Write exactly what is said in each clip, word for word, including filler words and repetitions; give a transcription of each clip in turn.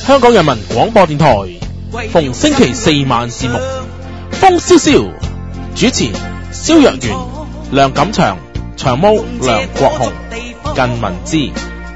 香港人民廣播電台，逢星期四晚節目風蕭蕭，主持蕭若元、梁錦祥、長毛、梁國雄、近文之。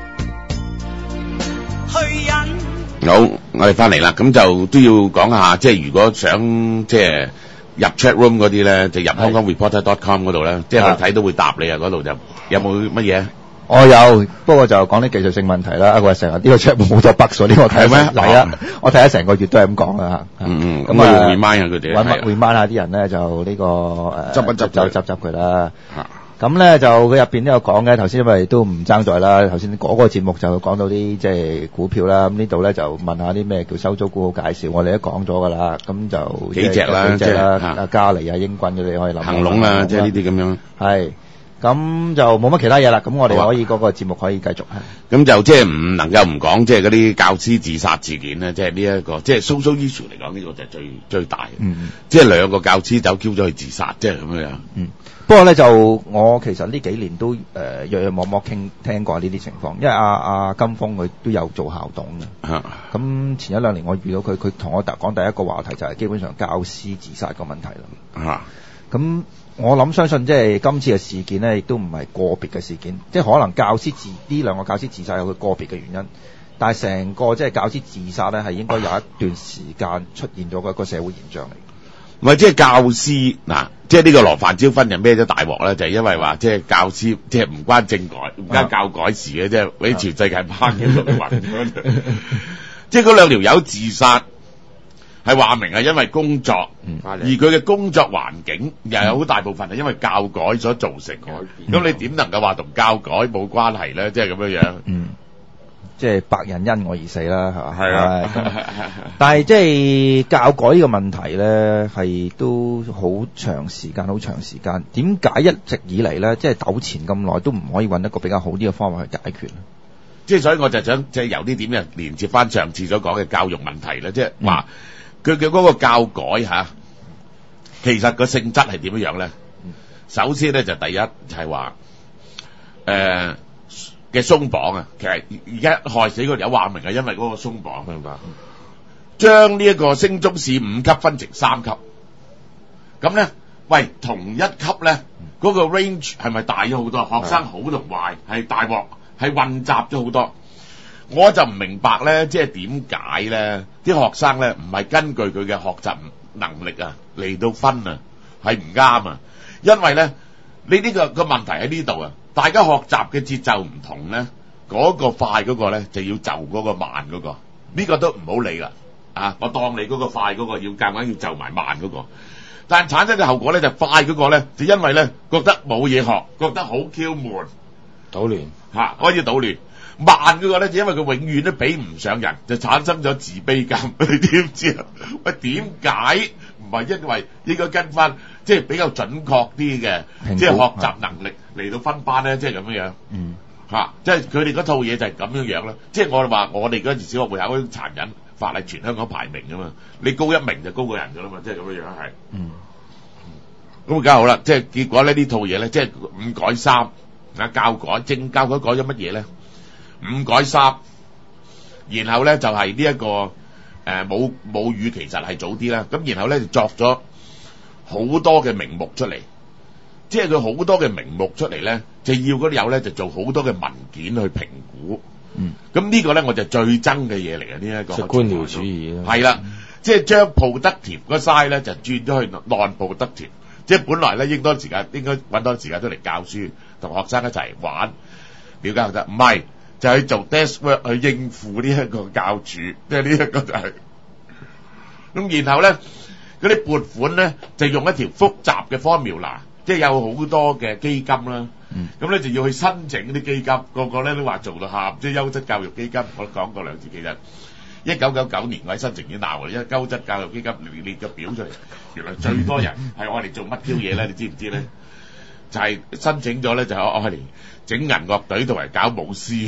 好，我哋翻嚟啦，咁就都要講下，即係如果想即係入 chat room 嗰啲咧，就入 hong kong reporter dot com 嗰度咧，即係我睇都會答你啊，嗰度就有冇乜嘢？ 我有，不過就講啲技術性問題啦。我成日呢個 chat room 好多 bug 咗，呢個睇咩？係啊，我睇咗成個月都係咁講啦。 嗯嗯，咁我要 remind 下佢哋， 揾 remind 下啲人咧，就呢個誒執一執就執執佢啦。咁咧就佢入邊都有講嘅，頭先因為都唔爭在啦。頭先嗰個節目就講到啲即係股票啦。咁呢度咧就問下啲咩叫收租股好介紹，我哋都講咗噶啦。咁就幾隻啦， 幾隻啦，阿嘉利啊、英軍嗰啲可以諗。 恒隆啊，即係呢啲咁樣。 係。咁就冇乜其他嘢啦，咁我哋可以嗰個節目可以繼續。 咁就即係唔能夠唔講，即係嗰啲教師自殺事件咧，即係呢一個，即係 social issue 嚟講，呢個就係最最大。嗯，即係兩個教師走 Q 咗去自殺，即係咁樣樣。嗯， 不過咧就我其實呢幾年都誒約約摸摸傾聽過呢啲情況，因為阿、啊、阿、啊、金峰佢都有做校董嘅。咁、啊、前一兩年我遇到佢，佢同我講第一個話題就係基本上教師自殺個問題啦。咁、啊。我諗相信即係今次嘅事件咧，亦都唔係個別嘅事件，即係可能教師自呢兩個教師自殺有佢個別嘅原因，但係成個即係教師自殺咧係應該有一段時間出現咗嘅一個社會現象嚟。 唔係即係教師嗱，即係呢個羅范椒芬就孭咗大鑊咧，就係、是、因為話即係教師即係唔關政改唔關教改事嘅，即係俾全世界拋嘅都暈咗。即係嗰兩條友自殺。係話明係因為工作，嗯、而佢嘅工作環境又有好大部分係因為教改所造成嘅。咁、嗯、你點能夠話同教改冇關係咧？即係咁樣樣。嗯， 即係白人因我而死啦，係嘛？係啊。但係即係教改呢個問題咧，係都好長時間，好長時間。點解一直以嚟咧，即係糾纏咁耐，都唔可以揾一個比較好啲嘅方法去解決咧？ 即係所以我就想即係由呢點就連接翻上次所講嘅教育問題咧，即係話。嗯佢嘅嗰個教改吓，其實個性質係點樣樣咧？首先咧就第一就係話誒嘅鬆綁啊，其實而家害死個有話明係因為嗰個鬆綁，明白？將呢一個升中試五級分成三級，咁咧，喂同一級咧嗰個 range 係咪大咗好多？學生好同壞係大鑊，係混雜咗好多。我就唔明白咧，即係點解咧？啲學生咧唔係根據佢嘅學習能力啊嚟到分啊，係唔啱啊！因為咧，你呢個個問題喺呢度啊，大家學習嘅節奏唔同咧，嗰個快嗰個咧就要就嗰個慢嗰個，呢個都唔好理啦啊！我當你嗰個快嗰個要夾硬要就埋慢嗰個，但係產生嘅後果咧就快嗰個咧就因為咧覺得冇嘢學，覺得好 Q 悶， 搗亂嚇開始搗亂。慢嗰個咧，就因為佢永遠都比唔上人，就產生咗自卑感。你點知啊？喂，點解唔係因為應該跟翻即係比較準確啲嘅，即係學習能力嚟到分班咧？即係咁樣樣。嗯。嚇、啊！即係佢哋嗰套嘢就係咁樣樣啦。即係我哋話，我哋嗰陣時小學會考嗰啲殘忍法例，全香港排名㗎嘛。你高一名就高過人㗎啦嘛。即係咁樣樣係。嗯。咁梗係好啦，即係結果咧呢套嘢咧，即係五改三啊，教改正教改改咗乜嘢咧？五改三，然後咧就係呢一個誒母母語其實係早啲啦，咁然後咧就作咗好多嘅名目出嚟，即係佢好多嘅名目出嚟咧，就要嗰啲友咧就做好多嘅文件去評估。嗯，咁呢個咧我就最憎嘅嘢嚟嘅呢一個。 即係官僚主義係啦，即係將 productive 嗰 side 咧就轉咗去 non-productive，即係本來咧應當時間應該揾多時間都嚟教書，同學生一齊玩，了解得唔係？就去做 desk work 去應付呢一個教主，即係呢一個就係、是、咁。然後咧嗰啲撥款咧就用一條複雜嘅 formula，即係有好多嘅基金啦。咁咧、嗯、就要去申請嗰啲基金，個個咧都話做到喊，即係優質教育基金。我都講過兩次，其實一九九九年我喺申請已經鬧啦，因為優質教育基金列列個表出嚟，原來最多人係我哋做乜 Q 嘢咧？你知唔知咧？就係、是、申請咗咧，就係我嚟整銀樂隊同埋搞舞獅。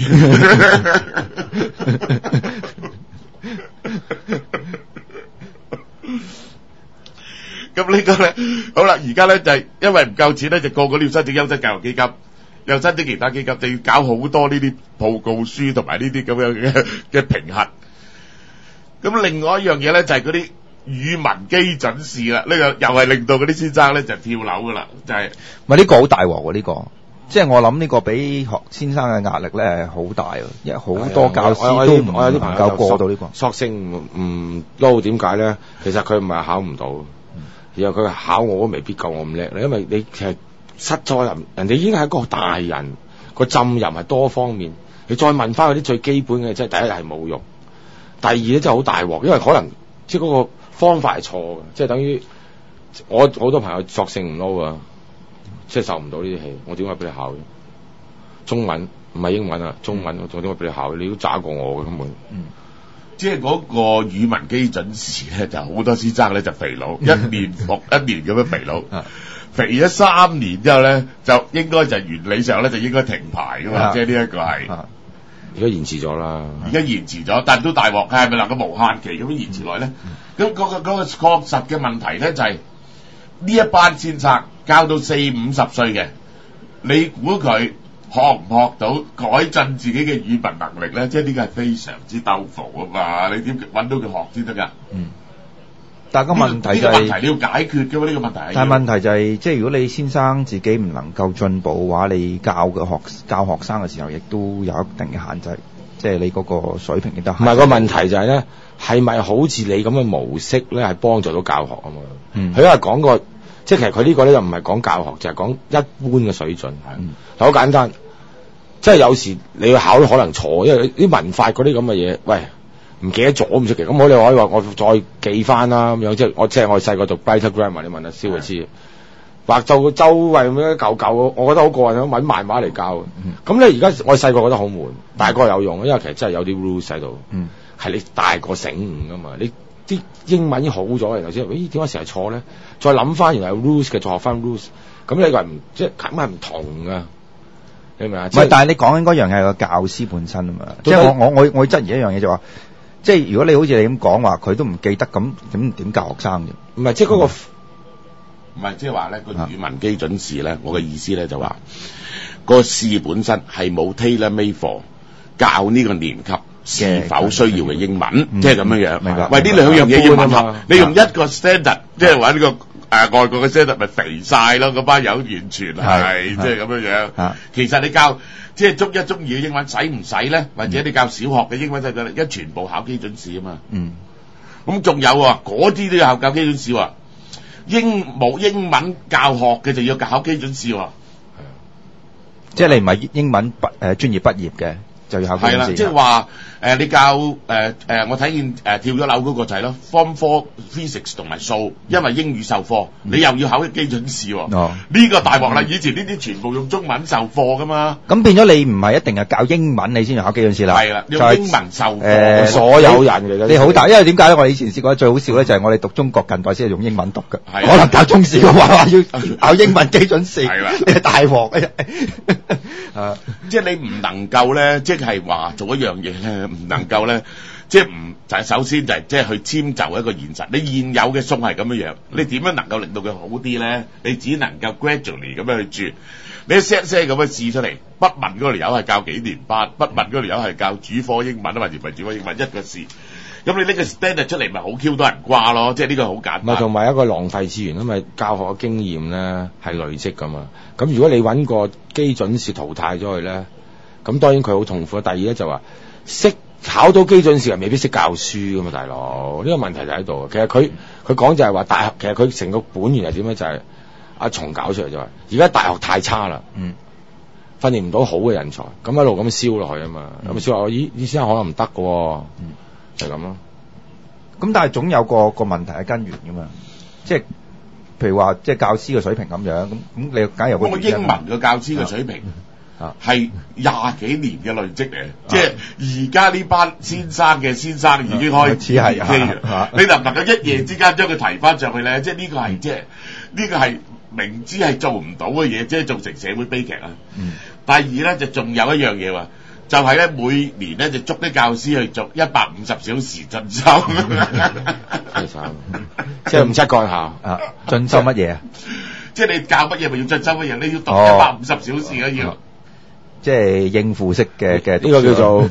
咁呢個咧，好啦，而家咧就係、是、因為唔夠錢咧，就個個都要申請優質教育基金，又申請其他基金，就要搞好多呢啲報告書同埋呢啲咁樣嘅嘅評核。 咁另外一樣嘢咧就係嗰啲語文基準試啦，呢、這個又係令到嗰啲先生咧就跳樓噶啦，就係咪呢個好大鑊喎呢個。即係我諗呢個俾學先生嘅壓力咧好大啊，因為好多教師都唔能夠過到呢個。 索性唔唔撈，點解咧？其實佢唔係考唔到，然後佢考我都未必夠我咁叻咧，因為你其實實在人人哋已經係一個大人，個浸淫係多方面。你再問翻嗰啲最基本嘅，即係第一係侮辱，第二咧真係好大鑊，因為可能即係嗰個方法係錯嘅，即係等於我好多朋友索性唔撈啊。即係受唔到呢啲氣，我點解俾你考嘅？中文唔係英文啊，中文我點解俾你考嘅？你都渣過我嘅根本。嗯， 即係嗰個語文基準試咧，就好多先生咧就肥佬，一年復一年咁樣肥佬，肥咗三年之後咧，就應該就原理上咧就應該停牌噶嘛，即係呢一個係。 而家延遲咗啦， 而家延遲咗，但係都大鑊，係咪能夠無限期咁樣延遲落咧？咁嗰個嗰個確實嘅問題咧就係呢一班先生。教到四五十歲嘅，你估佢學唔學到改進自己嘅語文能力咧？即係呢個係非常之兜伏啊嘛！你點揾到佢學先得㗎？嗯。 但係個問題就係、是、 呢、這個這個問題你要解決嘅喎，呢、這個問題。 但係問題就係、是，即係如果你先生自己唔能夠進步嘅話，你教嘅學教學生嘅時候，亦都有一定嘅限制，即係你嗰個水平亦都。唔係個問題就係咧，係咪好似你咁嘅模式咧，係幫助到教學啊嘛？嗯。佢因為講過。即係其實佢呢個咧就唔係講教學，就係、是、講一般嘅水準。係，好、嗯、簡單。即係有時你要考都可能錯，因為啲文法嗰啲咁嘅嘢，喂唔記得咗唔出奇。咁我哋可以話我再記翻啦咁樣。即係我即係我細個讀 Beta Grammar，你問阿蕭就知。畫到個周圍咁樣舊舊，我覺得好過癮，揾漫畫嚟教。咁你而家我細個覺得好悶，大個有用，因為其實真係有啲 rules 喺度。嗯，係你大個醒悟噶嘛？你啲英文已經好咗，然後先，咦點解成日錯咧？再諗翻，原來有 rules 嘅，再學翻 rules， 咁你個人唔即係咁係唔同噶，你明唔明啊？唔係，但係你講緊嗰樣係個教師本身啊嘛，即係我我我我質疑一樣嘢就話，即係如果你好似你咁講話，佢都唔記得咁，咁點教學生啫？唔係，即係嗰個唔係即係話咧個語文基準試咧，我嘅意思咧就話、個試本身係冇 tailor made for 教呢個年級。是否需要嘅英文，嗯、即係咁樣樣。明白。喂，呢兩樣嘢要吻合。你用一個 standard，即係話呢個誒、呃、外國嘅 standard 咪肥晒咯？嗰班友完全係即係咁樣樣。其實你教即係中一、中二嘅英文使唔使咧？或者你教小學嘅英文使唔使？一全部考基準試啊嘛。嗯。咁仲有啊，嗰啲都要考基準試喎。英冇英文教學嘅就要考基準試喎。即係你唔係英文畢誒專業畢業嘅。就要考係啦，即係話誒，你教誒誒、呃呃，我睇見誒、呃、跳咗樓嗰個就係咯 ，Form Four Physics 同埋數，因為英語授課，嗯、你又要考基準試喎。哦，呢個大鑊啦！以前呢啲全部用中文授課噶嘛，咁變咗你唔係一定係教英文你先要考基準試啦。係啦，用英文授課，就是呃，所有人嘅你好大，因為點解咧？我哋以前試過最好笑咧，就係我哋讀中國近代先係用英文讀嘅，可能教中史嘅話話要考英文基準試，係啦，你係大鑊啊！即係你唔能夠咧，即係話做一樣嘢咧，唔能夠咧，即係唔就係首先就係即係去遷就一個現實。你現有嘅餸係咁樣樣，你點樣能夠令到佢好啲咧？你只能夠 gradually 咁樣去轉。你一 set set 咁樣試出嚟，不問嗰條友係教幾年班，不問嗰條友係教主科英文啊，或者唔係主科英文一個試。咁你呢個 standard 出嚟咪好 Q 多人掛咯，即係呢個好簡單。咪同埋一個浪費資源，因為教學嘅經驗咧係累積噶嘛。咁如果你揾個基準試淘汰咗佢咧，咁當然佢好痛苦。第二咧就話識考到基準試又未必識教書噶嘛，大佬呢、呢個問題就喺度。其實佢佢講就係話大學，其實佢成個本源係點咧？就係、是、阿松搞出嚟就話，而家大學太差啦，嗯，訓練唔到好嘅人才，咁一路咁燒落去啊嘛。咁燒話咦，醫生可能唔得嘅，嗯。就咁咯，咁但係總有個個問題係根源噶嘛，即係譬如話即係教師嘅水平咁樣，咁咁你梗係有個英文嘅教師嘅水平係廿幾年嘅累積嚟，即係而家呢班先生嘅先生已經開始係嘅，你能唔能夠一夜之間將佢提翻上去咧？即係呢個係即係呢個係明知係做唔到嘅嘢，即係造成社會悲劇啊！嗯、第二咧就仲有一樣嘢話。就係咧，每年咧就捉啲教師去做一百五十小時進修，即係五七幹校啊！進修乜嘢啊？即係你教乜嘢咪要進修乜嘢？你要讀一百五十小時啊！要即係應付式嘅嘅，呢個叫做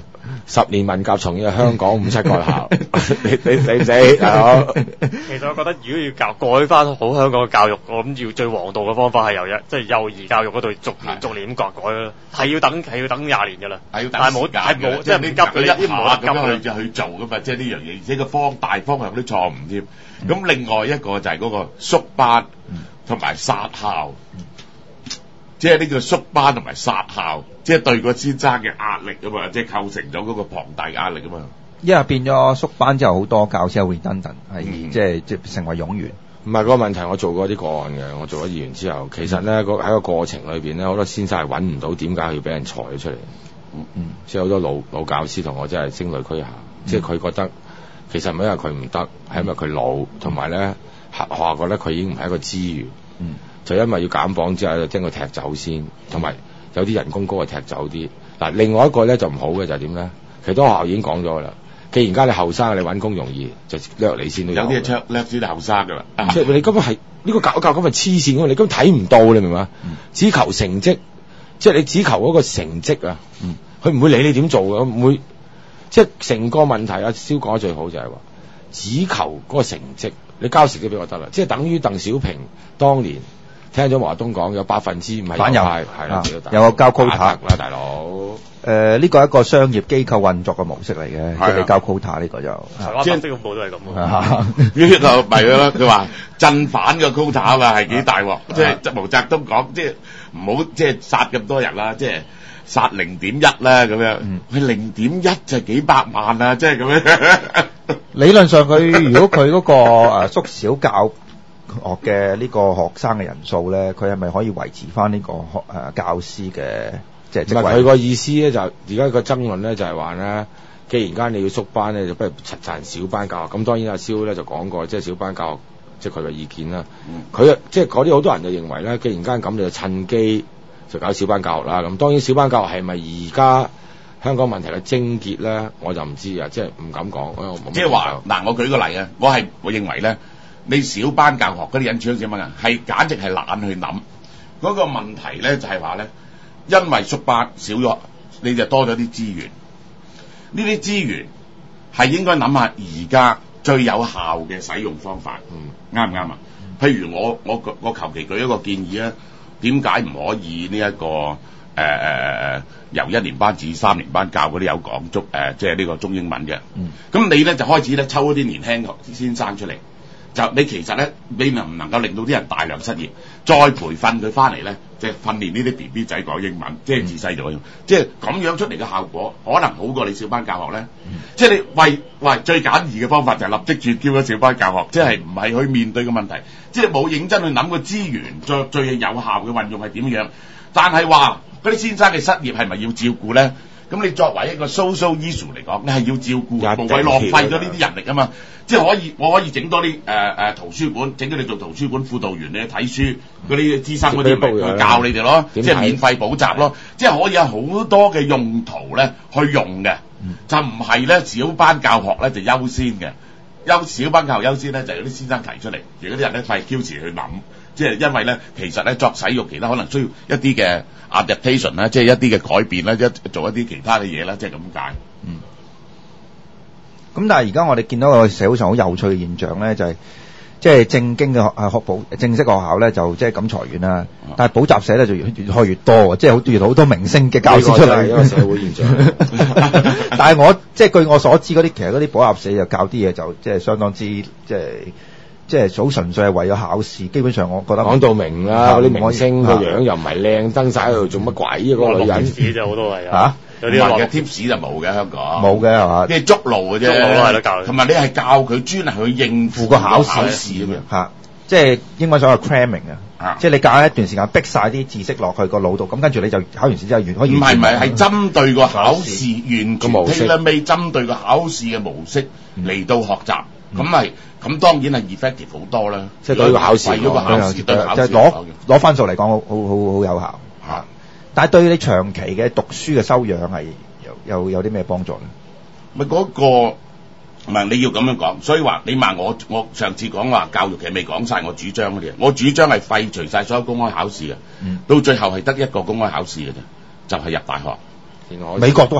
十年文革重現香港五七個校，你你死唔死？大佬？ 其實我覺得如果要教改翻好香港嘅教育，我諗要最王道嘅方法係由一即係幼兒教育嗰度逐年逐年咁改改咯，係要等係要等廿年㗎啦， 係要等但係冇係冇即係你急佢一下啲冇得急咁去去做㗎嘛，即係呢樣嘢，而且個方大方向都錯誤添。咁另外一個就係嗰個縮班同埋殺校。即係呢個縮班同埋殺校，即係對個先生嘅壓力啊嘛，即係構成咗嗰個龐大壓力啊嘛。 因為變咗縮班之後，好多教師有 redundant 係、 嗯、 即係即係成為冗員。 唔係嗰個問題，我做過啲個案嘅，我做咗議員之後，其實咧個喺個過程裏邊咧，好多先生係揾唔到點解要俾人裁咗出嚟。嗯，即係好多老老教師同我真係聲淚俱下，嗯、即係佢覺得其實唔係因為佢唔得，係因為佢老，同埋咧學校覺得佢已經唔係一個資源。嗯。就因為要減磅之後，就將佢踢走先，同埋有啲人工高就踢走啲。嗱，另外一個咧就唔好嘅就係點咧？其實當學校已經講咗噶啦。既然間你後生，你揾工容易，就掠你先都有。 有啲係叻叻啲後生噶啦。 即係你根本係呢、呢個教教咁係黐線㗎，你根本睇唔到，你明嘛？嗯、只求成績，即係你只求嗰個成績啊。佢唔、嗯、會理你點做嘅，唔會。即係成個問題，阿蕭講得最好就係話，只求嗰個成績，你交成績俾我得啦。即係等於鄧小平當年。聽咗華東講有百分之五係反右係啦， 有個交 quota 啦，大佬。 誒呢個係一個商業機構運作嘅模式嚟嘅，即係你交 quota 呢個就台灣北京部都係咁喎。 呢就咪咗啦，佢話震反嘅 quota 啊嘛係幾大鑊，即係毛澤東講，即係唔好即係殺咁多人啦，即係殺零點一啦咁樣。佢零點一就幾百萬啊，即係咁樣。 理論上佢如果佢嗰個誒縮小教學嘅呢個學生嘅人數咧，佢係咪可以維持翻呢個學誒教師嘅即係職位？ 佢個意思咧就而家個爭論咧就係話咧，既然間你要縮班咧，就不如實行小班教學。咁當然阿蕭咧就講過，即係小班教學，即係佢嘅意見啦。佢、嗯、即係嗰啲好多人就認為咧，既然間咁，你就趁機就搞小班教學啦。咁當然小班教學係咪而家香港問題嘅症結咧，我就唔知啊，即係唔敢講。 即係話嗱，我舉個例啊，我係我認為咧。你小班教學嗰啲人主要點樣啊？係簡直係懶去諗嗰、那個問題咧，就係話咧，因為縮班少咗，你就多咗啲資源。呢啲資源係應該諗下而家最有效嘅使用方法，啱唔啱啊？譬如我我我求其舉一個建議咧，點解唔可以呢、這、一個誒誒誒由一年班至三年班教嗰啲有講足誒，即係呢個中英文嘅？咁、嗯、你咧就開始咧抽一啲年輕先生出嚟。就你其實咧，你能唔能夠令到啲人大量失業，再培訓佢翻嚟咧，即係訓練呢啲 B B 仔講英文，即係自細就用，即係咁樣出嚟嘅效果，可能好過你小班教學咧。嗯、即係你喂喂最簡易嘅方法就係立即轉叫咗小班教學，即係唔係去面對嘅問題，即係冇認真去諗個資源最最有效嘅運用係點樣。但係話嗰啲先生嘅失業係咪要照顧咧？咁你作為一個 social issue 嚟講，你係要照顧，無謂浪費咗呢啲人力啊嘛。即係可以，我可以整多啲誒誒圖書館，整咗你做圖書館輔導員，你去睇書嗰啲資深嗰啲咪去教你哋咯，即係免費補習咯。即係可以有好多嘅用途咧去用嘅，嗯、就唔係咧小班教學咧就優先嘅。優小班教學優先咧就有啲先生提出嚟，而嗰啲人咧費 Q 時去諗，即係因為咧其實咧作使用其他可能需要一啲嘅 adaptation 啦，即係一啲嘅改變啦，一做一啲其他嘅嘢啦，即係咁解。嗯。 咁但係而家我哋見到個社會上好有趣嘅現象咧，就係即係正經嘅學學補正式學校咧就即係咁裁員啦，嗯、但係補習社咧就越越開越多，即係好越好多明星嘅教師出嚟。 呢個社會現象。 但係我即係、就是、據我所知嗰啲，其實嗰啲補習社就教啲嘢就即係相當之即係即係好純粹係為咗考試。基本上我覺得講到明啦，嗰啲明星個樣又唔係靚，登晒喺度做乜鬼啊？嗰、那個女人屎就好多係啊。 有啲落嘅 tips 就冇嘅香港， 冇嘅係嘛？ 即係捉路嘅啫， 捉路咯係咯教。 同埋你係教佢專係去應付個考試咁樣嚇，即係英文所謂 cramming 啊，即係你教一段時間逼晒啲知識落去個腦度，咁跟住你就考完試之後完可以。唔係唔係，係針對個考試完全模式，未針對個考試嘅模式嚟到學習，咁係咁當然係 effective 好多啦。 即係對個考試， 對個考試對考試攞攞分數嚟講，好好好好有效嚇。但係對你長期嘅讀書嘅修養係有有有啲咩幫助咧？ 咪嗰個唔係你要咁樣講，所以話你問我，我上次講話教育其實未講晒我主張嗰啲嘢，我主張係廢除晒所有公開考試嘅，嗯、到最後係得一個公開考試嘅啫，就係、是、入大學。 美國都係㗎，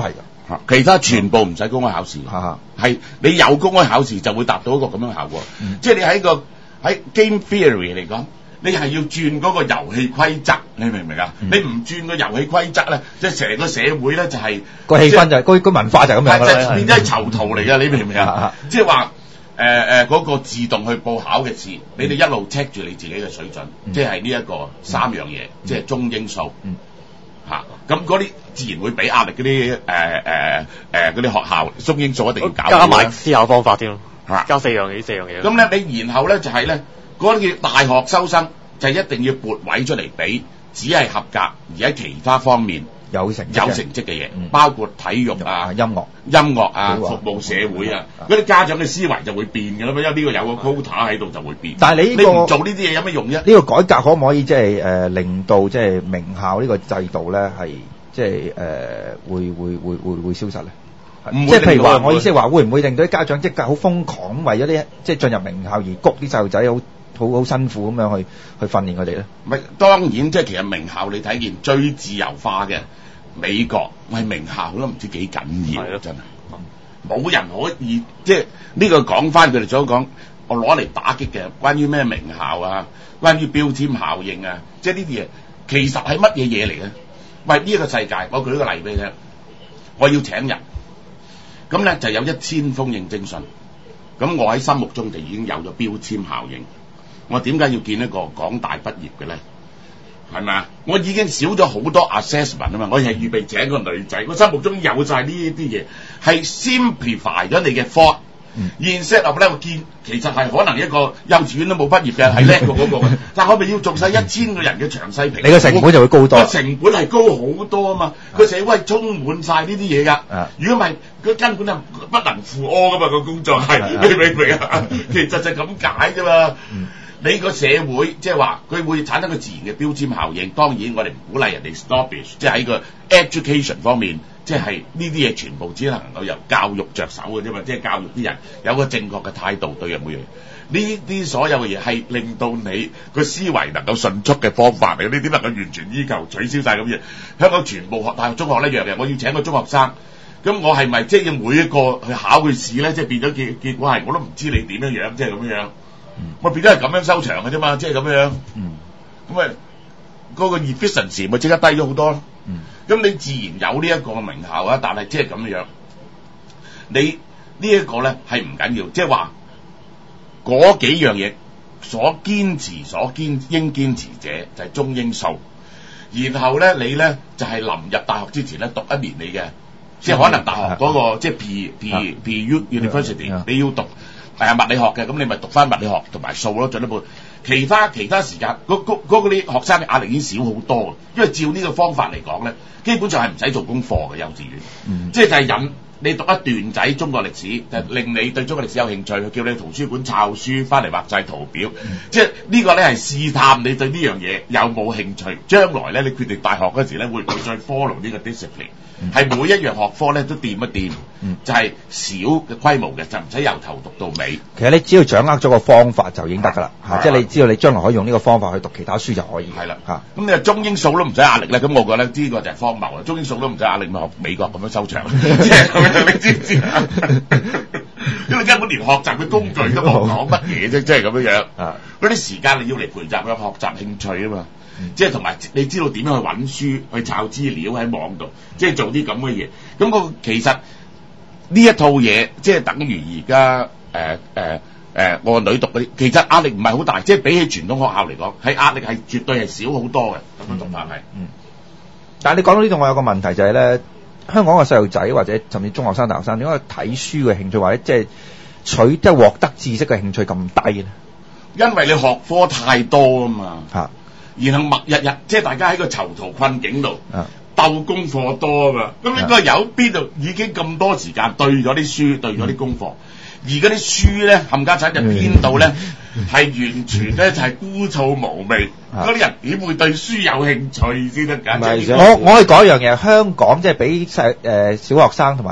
其他全部唔使公開考試，係你有公開考試就會達到一個咁樣嘅效果。嗯、即係你喺個喺 game theory 嚟講，你係要轉嗰個遊戲規則，你明唔明啊？嗯、你唔轉個遊戲規則咧，即係成個社會咧就係、是、 個氣氛就係個個文化就係咁樣啦， 係變咗係囚徒嚟㗎，你明唔明啊？即係話誒誒嗰個自動去報考嘅事，嗯、你哋一路 check 住你自己嘅水準，嗯、即係呢一個三樣嘢，嗯、即係中英數。嗯嚇，咁嗰啲自然會俾壓力嗰啲誒誒誒嗰啲學校中英數一定要搞， 加埋思考方法添咯，嚇，加四樣嘢，四樣嘢。 咁咧，你然後咧就係咧嗰啲叫大學收生，就一定要撥位出嚟俾，只係合格而喺其他方面有成有成績嘅嘢，嗯、包括體育啊、 音樂、 音樂啊、服務社會啊，嗰啲、嗯、家長嘅思維就會變㗎啦，因為呢個有個 quota 喺度就會變。 但係你呢、呢個你唔做呢啲嘢有咩用啫？ 呢個改革可唔可以即係誒令到即係名校呢個制度咧係即係誒、呃、會會會會會消失咧？即係譬如話，我意思係話會唔會令到啲家長即係好瘋狂為咗啲即係進入名校而谷啲細路仔好好好辛苦咁樣去去訓練佢哋咧？ 唔係當然，即係其實名校你睇見最自由化嘅。美國係名校都唔知幾緊要，的真係冇人可以即係呢個講翻佢哋所講，我攞嚟打擊嘅關於咩名校啊，關於標籤效應啊，即係呢啲嘢其實係乜嘢嘢嚟嘅？喂，呢、這、一個世界，我舉個例俾你聽，我要請人，咁咧就有一千封應徵信，咁我喺心目中就已經有咗標籤效應。我點解要見一個港大畢業嘅咧？係咪啊？我已經少咗好多 assessment 啊嘛！我係預備請個女仔，我心目中有晒呢啲嘢，係 simplify 咗你嘅 thought。現 set up 咧，我見其實係可能一個幼稚園都冇畢業嘅係叻過嗰個，但係我咪要做晒一千個人嘅詳細評估， 你個成本就會高多。 個成本係高好多啊嘛！個社會充滿晒呢啲嘢㗎。如果唔係，佢根本就不能負荷㗎嘛！個工作係你明唔明啊？其實就係咁解啫嘛。你個社會即係話佢會產生個自然嘅標籤效應，當然我哋唔鼓勵人哋 snobbish，即係喺個 education 方面，即係呢啲嘢全部只能夠由教育着手嘅啫嘛，即係教育啲人有個正確嘅態度對人每樣。呢啲所有嘅嘢係令到你個思維能夠迅速嘅方法嚟，呢啲能夠完全依舊取消晒咁嘢。香港全部學大學、中學一樣嘅，我要請個中學生，咁我係咪即係要每一個去考佢試咧？即係變咗結結果係我都唔知你點樣樣，即係咁樣樣。我變咗係咁樣收場嘅啫嘛，即係咁樣，咁啊嗰個 efficiency 咪即刻低咗好多咯。咁、嗯、你自然有呢一個名校啊，但係即係咁樣，你呢一個咧係唔緊要，即係話嗰幾樣嘢所堅持、所堅應堅持者就係中英數，然後咧你咧就係、是、臨入大學之前咧讀一年你嘅，即係可能大學嗰、那個、嗯、即係 P P P U University、嗯、你要讀。係啊，物理學嘅，咁你咪讀翻物理學同埋數咯，進一步。其他其他時間，嗰嗰嗰啲學生嘅壓力已經少好多，因為照呢個方法嚟講咧，基本上係唔使做功課嘅幼稚園，嗯、即係就係引你讀一段仔中國歷史，就係、令你對中國歷史有興趣，佢叫你去圖書館抄書翻嚟畫晒圖表，嗯、即係呢個咧係試探你對呢樣嘢有冇興趣，將來咧你決定大學嗰時咧會唔會再 follow 呢個 discipline。係、嗯、每一樣學科咧都掂一掂，嗯、就係小嘅規模嘅，就唔使由頭讀到尾。 其實你只要掌握咗個方法就已經得㗎啦，嚇！即係你知道你將來可以用呢個方法去讀其他書就可以。係啦，嚇！咁你話中英數都唔使壓力咧，咁我覺得呢個就係荒謬啦。中英數都唔使壓力，咪學美國咁樣收場，即係咁樣，你知唔知啊？因為根本連學習嘅工具都冇講乜嘢啫，即係咁樣樣。啊！嗰啲時間你要嚟培習嘅學習興趣啊嘛。嗯、即係同埋你知道點樣去揾書去抄資料喺網度，即係做啲咁嘅嘢。咁、嗰個其實呢一套嘢，即係等於而家誒誒誒我個女讀嗰啲，其實壓力唔係好大，即係比起傳統學校嚟講，係壓力係絕對係少好多嘅。咁樣讀法係。嗯。 但係你講到呢度，我有個問題就係、是、咧，香港嘅細路仔或者甚至中學生、大學生點解睇書嘅興趣或者即係取即係獲得知識嘅興趣咁低咧？ 因為你學科太多啊嘛。 嚇。 然後默日日即係大家喺個囚徒困境度鬥功課多啊嘛，咁應該有邊度已經咁多時間對咗啲書對咗啲功課，而嗰啲書咧冚家產就編到咧係完全咧就係枯燥無味，嗰啲人點會對書有興趣先得㗎？ 我我係講一樣嘢，香港即係俾細誒小學生同埋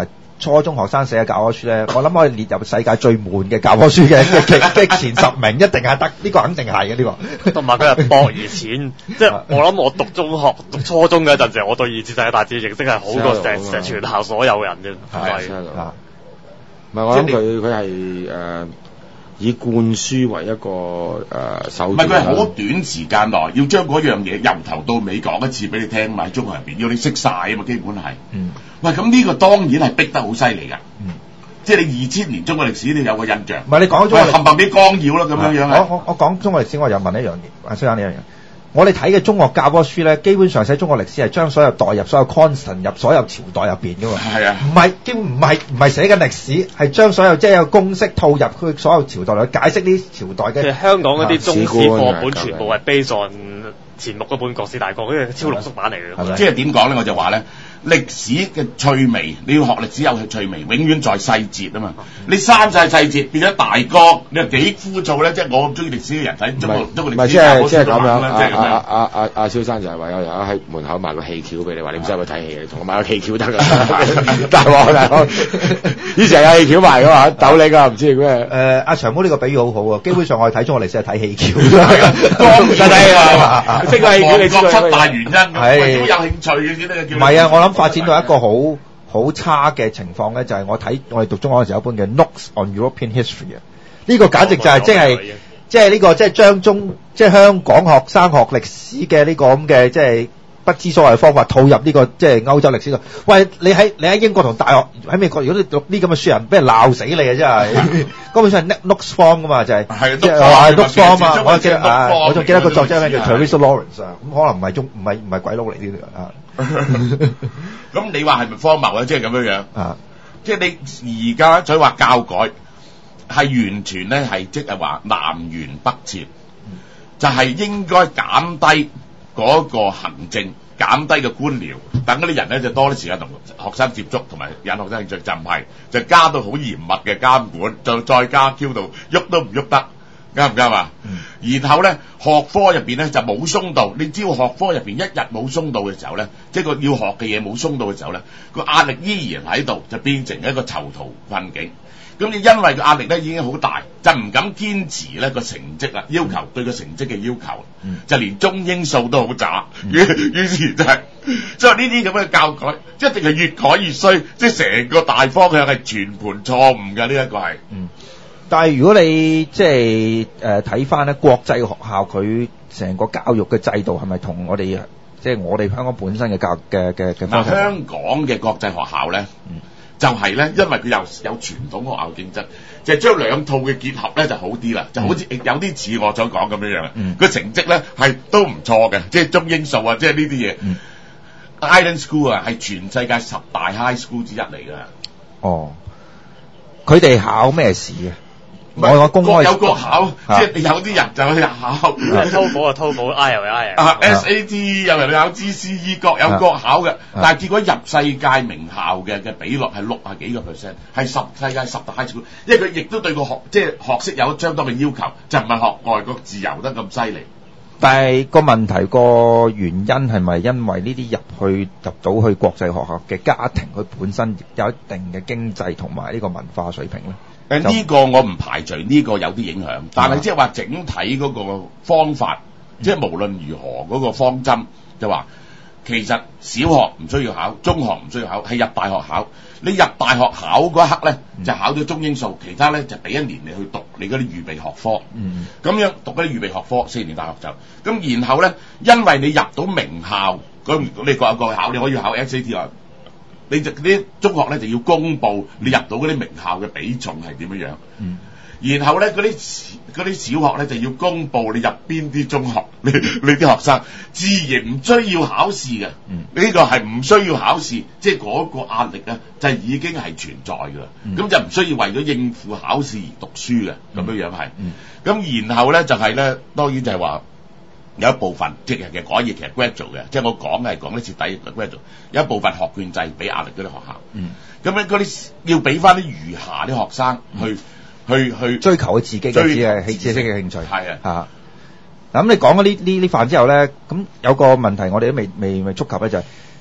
初中學生寫嘅教科書咧，我諗可以列入世界最悶嘅教科書嘅嘅嘅前十名，一定係得，呢個肯定係嘅呢個。 同埋佢係博而淺，即係我諗我讀中學、讀初中嗰陣時，我對二次世界大戰認識係好過成成全校所有人嘅。 係啊，唔係我諗佢佢係誒以灌輸為一個誒、呃、手段。 唔係佢係好短時間內要將嗰樣嘢由頭到尾講一次俾你聽嘛，喺中學入邊要你識晒啊嘛，基本係。嗯。喂，咁呢個當然係逼得好犀利㗎。嗯。即係你二千年中國歷史，你有個印象。唔係你講中國歷史， 冚唪唥啲綱要啦，咁樣樣我我我講中國歷史，我又問一樣嘢，阿先生呢樣嘢。我哋睇嘅中國教科書咧，基本上寫中國歷史係將所有代入所有 constant 入所有朝代入邊㗎嘛。係啊。唔係基本唔係唔係寫緊歷史，係將所有即係有公式套入佢所有朝代嚟解釋呢朝代嘅。 其實香港嗰啲中史課本全部係 based on前目嗰本國史大綱，因為超濃縮版嚟嘅。 即係點講咧？我就話咧。歷史嘅趣味，你要學歷史有趣味，永遠在細節啊嘛！你刪晒細節，變咗大綱，你又幾枯燥咧？即係我咁中意歷史嘅人睇中國中國歷史， 即係即係咁樣。阿阿阿阿蕭生就係話有人喺門口賣個氣球俾你，話你唔使去睇戲，同我買個氣球得㗎。大鑊大鑊！以前有氣球賣㗎嘛，斗你㗎，唔知咩？ 誒，阿長毛呢個比喻好好啊！基本上我哋睇中國歷史係睇氣球， 當然睇啊！ 識個氣球，你知七大原因，係好有興趣嘅先得。唔係啊，我諗。發展到一個好好差嘅情況咧，就係、是、我睇我哋讀中學嗰陣時有一本嘅 Notes on European History 啊，呢個簡直就係即係即係呢個即係將中即係香港學生學歷史嘅呢個咁嘅即係不知所謂嘅方法套入呢、這個即係歐洲歷史度。喂，你喺你喺英國同大學喺美國，如果你讀呢咁嘅書人，俾人鬧死你啊！真係根本上係 Notes form 噶嘛，就係係即係話 Notes form 啊！我記得啊，我仲記得個作者名叫 Teresa Lawrence 啊，咁可能唔係中唔係唔係鬼佬嚟呢個啊。 咁你話係咪荒謬啊？即係咁樣樣啊！即係你而家所以話教改係完全咧係即係話南轅北轍，嗯、就係應該減低嗰個行政，減低嘅官僚，等嗰啲人咧就多啲時間同學生接觸，同埋引學生興趣，就唔係就加到好嚴密嘅監管，就再加 Q 到喐都唔喐得。啱唔啱啊？嗯、然後咧，學科入邊咧就冇鬆到。你只要學科入邊一日冇鬆到嘅時候咧，即係個要學嘅嘢冇鬆到嘅時候咧，個壓力依然喺度，就變成一個囚徒困境。咁你因為個壓力咧已經好大，就唔敢堅持咧個成績啦，要求、嗯、對個成績嘅要求，嗯、就連中英數都好渣。於、嗯、於是就係即係呢啲咁嘅教改，一定係越改越衰，即係成個大方向係全盤錯誤嘅。呢一個係。嗯但係如果你即係誒睇翻咧國際學校佢成個教育嘅制度係咪同我哋即係我哋香港本身嘅教育嘅嘅嘅？ 嗱，香港嘅國際學校咧，嗯、就係咧，因為佢有有傳統學校競爭，就係、是、將兩套嘅結合咧就好啲啦，就好似、嗯、有啲似我所講咁樣樣。嗯，個成績咧係都唔錯嘅，即係中英數啊，即係呢啲嘢。嗯 Island School 啊，係全世界十大 high school 之一嚟㗎。 哦，佢哋考咩試啊？ 我我公開有個考，即係有啲人就去考。 TOEFL 啊 ，TOEFL I E L T S 啊 ，S A T 有人去考 G C E 各有各考嘅，但係結果入世界名校嘅嘅比率係六啊幾個 percent， 係十世界十大 high school，因為佢亦都對個學即係學識有相當嘅要求，就唔係學外國自由得咁犀利。 但係個問題個原因係咪因為呢啲入去入到去國際學校嘅家庭，佢本身有一定嘅經濟同埋呢個文化水平咧？ 誒呢、呃這個我唔排除呢個有啲影響，但係即係話整體嗰個方法，嗯、即係無論如何嗰個方針，就話其實小學唔需要考，中學唔需要考，係入大學考。你入大學考嗰一刻咧，嗯、就考咗中英數，其他咧就俾一年你去讀你嗰啲預備學科。咁、嗯、樣讀嗰啲預備學科，四年大學就咁，然後咧，因為你入到名校，咁你各有各考，你可以考 S A T 啊。你就啲中學咧就要公佈你入到嗰啲名校嘅比重係點樣樣，嗯、然後咧嗰啲嗰啲小學咧就要公佈你入邊啲中學，你你啲學生自然唔需要考試嘅，呢、嗯、個係唔需要考試，即係嗰個壓力咧就已經係存在㗎啦，咁、嗯、就唔需要為咗應付考試而讀書嘅，咁、嗯、樣樣係，咁、嗯、然後咧就係、是、咧，當然就係話。有一部分即係其實改嘢，其實 graduate 嘅，即係我講係講啲徹底嘅 graduate。有一部分學券制俾壓力嗰啲學校，咁樣嗰啲要俾翻啲餘下啲學生去、嗯、去去追求佢自己嘅知嘅知識嘅興趣。係啊， 嚇。嗱咁你講咗呢呢呢範之後咧，咁有個問題我哋都未未未觸及咧，就係、是、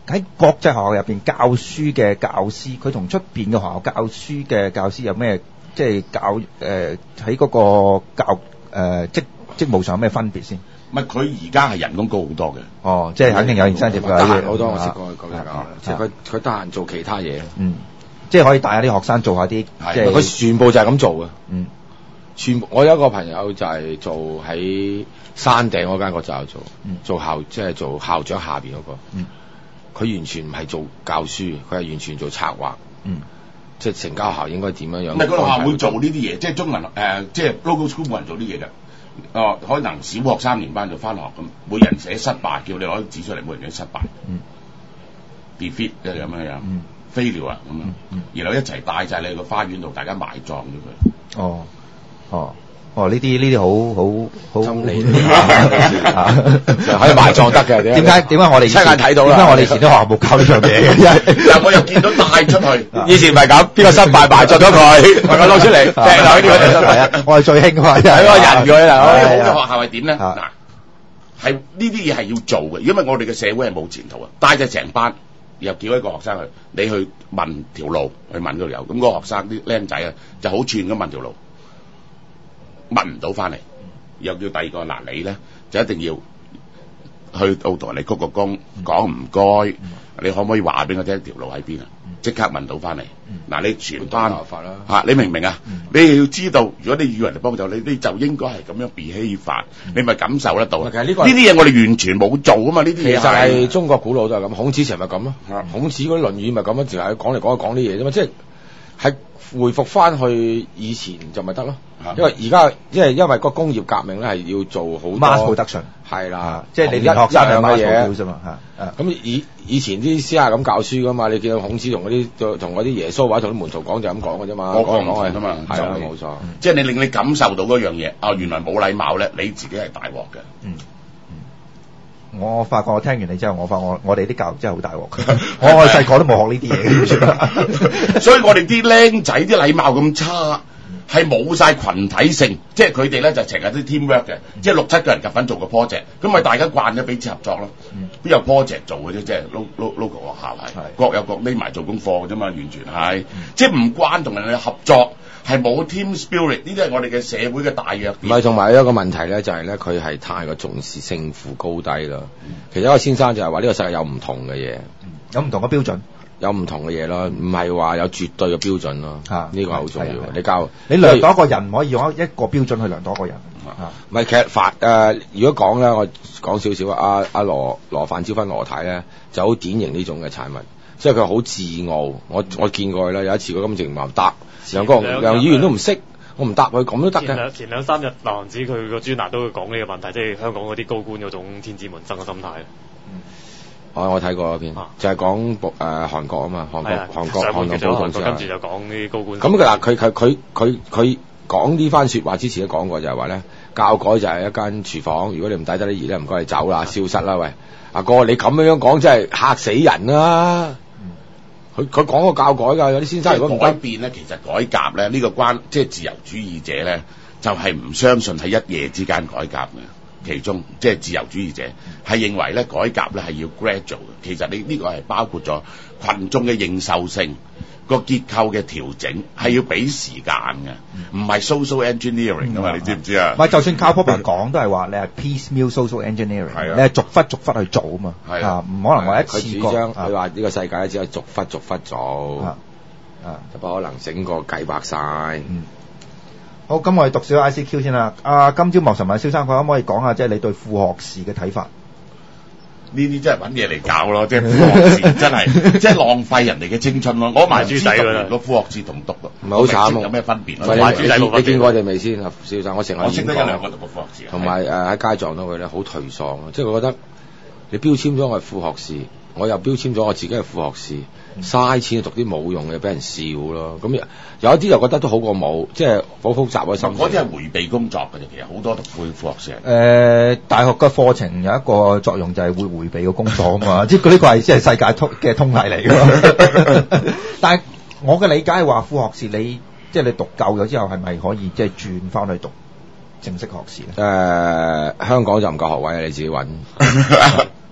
喺國際學校入邊教書嘅教師，佢同出邊嘅學校教書嘅教師有咩即係教誒喺嗰個教誒、呃、職職務上有咩分別先？ 唔係佢而家係人工高好多嘅。 哦，即係肯定有現身接㗎。 得閒好多我識過佢講啊即係佢佢得閒做其他嘢。 嗯，即係可以帶下啲學生做下啲，即係佢全部就係咁做嘅。 嗯， 全部我有一個朋友就係做喺山頂嗰間國際學校做， 嗯做校即係做校長下邊嗰個。 嗯， 佢完全唔係做教書，佢係完全做策劃。 嗯，即係成間學校應該點樣樣？ 唔係個學校會做呢啲嘢，即係中文誒、呃，即係 local school 冇人做啲嘢㗎。哦，可能小學三年班就翻學咁，每人寫失敗，叫你攞紙出嚟，每人寫失敗。 嗯 defeat 即係咁樣樣。 嗯 failure 啊咁樣。 嗯， 然後一齊帶晒你去個花園度，大家埋葬咗佢。 哦，哦。哦，呢啲呢啲好好好心理就可以埋葬得嘅。 點解點解我哋親眼睇到啦？ 點解我哋以前啲學校冇教呢樣嘢嘅？ 但我又見到帶出去， 以前唔係咁，邊個失敗埋葬咗佢，佢攞出嚟，掟落呢個就失敗啊！ 我係最興㗎嘛， 係個人佢啊！ 好嘅學校係點咧？嗱，係呢啲嘢係要做嘅，因為我哋嘅社會係冇前途啊！帶隻成班，然後叫一個學生去，你去問條路，去問嗰度有，咁嗰個學生啲僆仔啊，就好串咁問條路。問唔到翻嚟，又叫第二個嗱，你咧就一定要去到同人哋鞠個躬，講唔該，你可唔可以話俾我聽條路喺邊啊？即刻問到翻嚟。嗱、嗯，你全班嚇、啊，你明唔明啊？嗯、你要知道，如果你要人哋幫手，你你就應該係咁樣 behave 法，你咪感受得到。其實呢個呢啲嘢我哋完全冇做啊嘛，呢啲嘢其實係中國古老都係咁，孔子成日咪咁咯。孔子嗰啲《論語》咪咁咯，淨係講嚟講去講啲嘢啫嘛，即係係回復翻去以前就咪得咯。因為而家即係因為個工業革命咧係要做好多 mass production 係啦， 即係你啲學生係 mass production 啫嘛嚇。 咁以以前啲師下咁教書噶嘛，你見到孔子同嗰啲同嗰啲耶穌或者同啲門徒講就咁講嘅啫嘛，講嚟講去啊嘛，係啊冇錯。 即係你令你感受到嗰樣嘢，啊原來冇禮貌咧，你自己係大鑊嘅。 嗯。我發覺我聽完你之後，我發覺我我哋啲教育真係好大鑊。我我細個都冇學呢啲嘢， 所以我哋啲僆仔啲禮貌咁差，係冇晒群體性，即係佢哋咧就成日啲 teamwork 嘅，即係六七個人夾份做個 project，咁咪大家慣咗彼此合作咯。邊有 project 做嘅啫？即係 local 學校係各有各匿埋做功課嘅啫嘛，完全係，即係唔關同人哋合作。係冇 team spirit，呢啲係我哋嘅社會嘅大弱點。 唔係，同埋一個問題咧，就係咧，佢係太過重視勝負高低啦。其實一個先生就係話呢個世界有唔同嘅嘢， 有唔同嘅標準， 有唔同嘅嘢咯，唔係話有絕對嘅標準咯。嚇，呢個係好重要。你教你量度一個人，唔可以用一個標準去量度一個人。嚇， 唔係其實法誒，如果講咧，我講少少啊。阿阿羅羅范椒芬羅太咧，就好典型呢種嘅產物，即係佢好自傲。我我見過佢啦，有一次佢金正話答。梁國梁議員都唔識，我唔答佢咁都得嘅。 前兩前兩三日劉行子佢個專欄都會講呢個問題，即係香港嗰啲高官嗰種天子門生嘅心態。 嗯，我我睇過一篇，啊、就係講誒韓國啊嘛，韓國韓國韓國報導跟住就講啲高官。 咁嗱，佢佢佢佢佢講呢番説話之前都講過，就係話咧，教改就係一間廚房，如果你唔抵得啲熱咧，唔該你走啦，消失啦，喂，阿哥你咁樣講真係嚇死人啦！佢佢講個教改㗎，有啲先生如果唔改變咧，其實改革咧呢、這個關即係自由主義者咧，就係、是、唔相信喺一夜之間改革嘅。其中即係自由主義者係認為咧改革咧係要 gradual 嘅。其實你呢、這個係包括咗群眾嘅認受性、個結構嘅調整，係要俾時間嘅，唔係 social engineering 㗎嘛？你知唔知啊？ 唔係，就算靠 Popper 講都係話你係 piecemeal social engineering，你係逐忽逐忽去做啊嘛。係啊，唔可能話一次過。 佢話呢個世界咧只係逐忽逐忽做，啊，就不可能整個計白晒。 嗯。好，咁我哋讀少 I C Q 先啦。啊，今朝莫晨文蕭生，佢可唔可以講下即係你對副學士嘅睇法？ 呢啲真係揾嘢嚟搞咯，即係副學士真係即係浪費人哋嘅青春咯。我賣豬仔㗎啦，個副學士同讀唔係好慘， 有咩分別？ 賣豬仔冇分別。你見過我哋未先啊，蕭生？我成日我識得一兩個讀過副學士， 同埋誒喺街撞到佢咧，好頹喪啊！即係我覺得你標籤咗我係副學士，我又標籤咗我自己係副學士。嘥錢讀啲冇用嘅，俾人笑咯。咁有一啲又覺得都好過冇，即係好複雜嘅心。 嗰啲係迴避工作嘅啫，其實好多讀副副學士。誒、 呃，大學嘅課程有一個作用就係會迴避個工作啊嘛，即係呢個係即係世界通嘅通例嚟㗎。但係我嘅理解係話副學士你即係你讀夠咗之後，係咪可以即係轉翻去讀正式學士咧？ 誒、呃，香港就唔夠學位啊，你自己揾。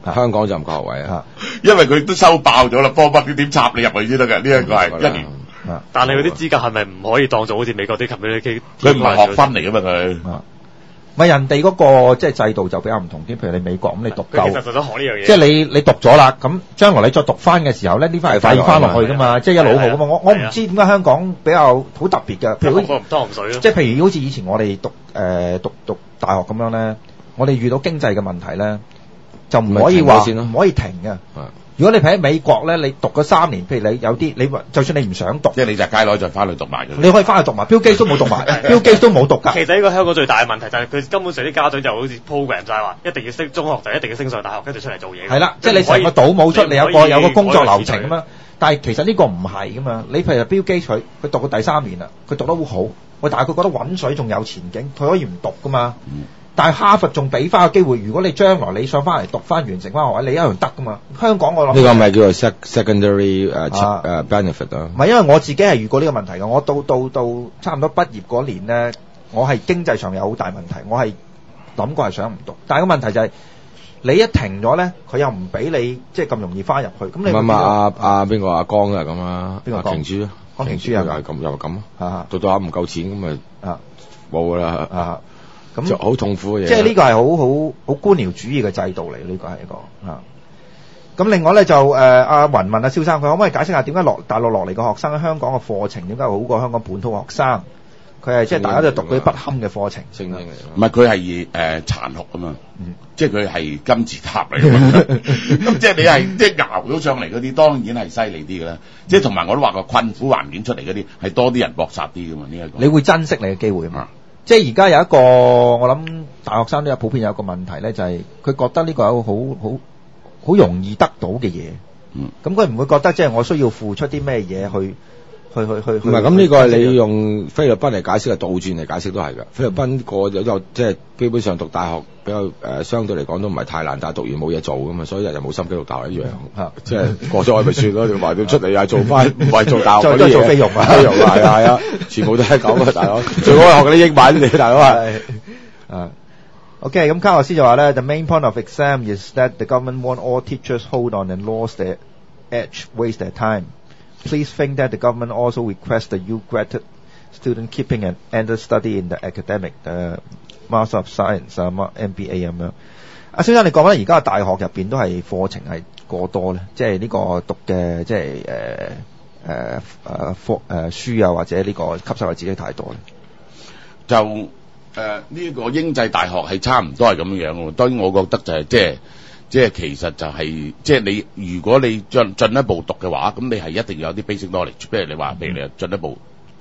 香港就唔夠學位啊， 因為佢都收爆咗啦，波北啲點插你入去先得㗎？呢一個係一年。 但係嗰啲資格係咪唔可以當做好似美國啲 community？ 佢唔係學分嚟㗎嘛佢。 咪人哋嗰個即係制度就比較唔同啲，譬如你美國咁，你讀夠， 其實就想學呢樣嘢。 即係你你讀咗啦，咁將來你再讀翻嘅時候咧，呢翻係計翻落去㗎嘛，即係一路好㗎嘛。我我唔知點解香港比較好特別嘅，譬如唔湯唔水咯。 即係譬如好似以前我哋讀誒讀讀大學咁樣咧，我哋遇到經濟嘅問題咧，就唔可以話唔可以停嘅。如果你喺美國咧，你讀咗三年，譬如你有啲你就算你唔想讀， 即係你就街攞就翻去讀埋嘅。 你可以翻去讀埋，標基都冇讀埋，標基都冇讀㗎。 其實呢個香港最大嘅問題就係佢根本上啲家長就好似 program 晒話，一定要升中學就一定要升上大學，跟住出嚟做嘢。係啦， 即係你成個倒冇出，你有個有個工作流程咁樣。但係其實呢個唔係㗎嘛。你譬如標基佢佢讀到第三年啦，佢讀得好好，喂，但係佢覺得揾水仲有前景，佢可以唔讀㗎嘛。嗯但係哈佛仲俾翻個機會，如果你將來你想翻嚟讀翻完成翻學位，你一樣得噶嘛？香港我諗呢個咪叫做 secondary 誒誒 benefit 啊？ 唔係，因為我自己係遇過呢個問題嘅。我到到到差唔多畢業嗰年咧，我係經濟上有好大問題，我係諗過係想唔讀，但係個問題就係、是、你一停咗咧，佢又唔俾你即係咁容易翻入去。咁你唔係阿阿邊個阿江啊咁啊？邊個江？瓊珠啊？ 江瓊珠又係咁又係咁啊？ 到到下唔夠錢咁咪啊冇啦啊！咁就好痛苦嘅嘢， 即係呢個係好好好官僚主義嘅制度嚟，呢、這個係一個嚇。咁、啊、另外咧就誒阿雲問阿蕭生，佢可唔可以解釋下點解落大陸落嚟嘅學生喺香港嘅課程點解好過香港本土學生？佢係即係大家都讀嗰啲不堪嘅課程， 正經嚟。唔係佢係誒殘酷啊嘛，嗯、即係佢係金字塔嚟㗎嘛。咁即係你係即係熬咗上嚟嗰啲，當然係犀利啲㗎啦。即係同埋我都話過困苦環境出嚟嗰啲係多啲人搏殺啲㗎嘛。呢、這、一個你會珍惜你嘅機會啊嘛。嗯即係而家有一個，我諗大學生都有普遍有一個問題咧，就係、是、佢覺得呢個係好好好容易得到嘅嘢。嗯，咁佢唔會覺得即係我需要付出啲咩嘢去去去去。唔係， 咁呢個係你用菲律賓嚟解釋，係倒轉嚟解釋都係㗎。菲律賓個有有即係基本上讀大學比較誒、呃，相對嚟講都唔係太難，但係讀完冇嘢做㗎嘛，所以人就冇心機讀大學一樣。嚇，即係過咗去咪算咯，你話要出嚟又做翻唔係做大學嗰啲嘢， 做菲傭啊， 菲傭係係啊，全部都係咁啊，大佬。最好係學嗰啲英文，你大佬係。 啊 ，OK， 咁卡洛斯就話咧 ，the main point of exam is that the government want all teachers hold on and lost their edge, waste their time. Please think that the government also requests the U graduate student keeping an understudy in the academic, the Master of Science 啊 ，M B A 咁樣。阿先生，你講緊而家大學入邊都係課程係過多咧，即係呢個讀嘅即係誒誒誒課誒書啊，或者呢個吸收嘅知識太多咧。 就誒呢、呃這個英制大學係差唔多係咁樣喎。當然我覺得就係、是、即係。即係其實就係、是，即係你如果你進進一步讀嘅話，咁你係一定要有啲 basic knowledge。譬如你話，譬如你進一步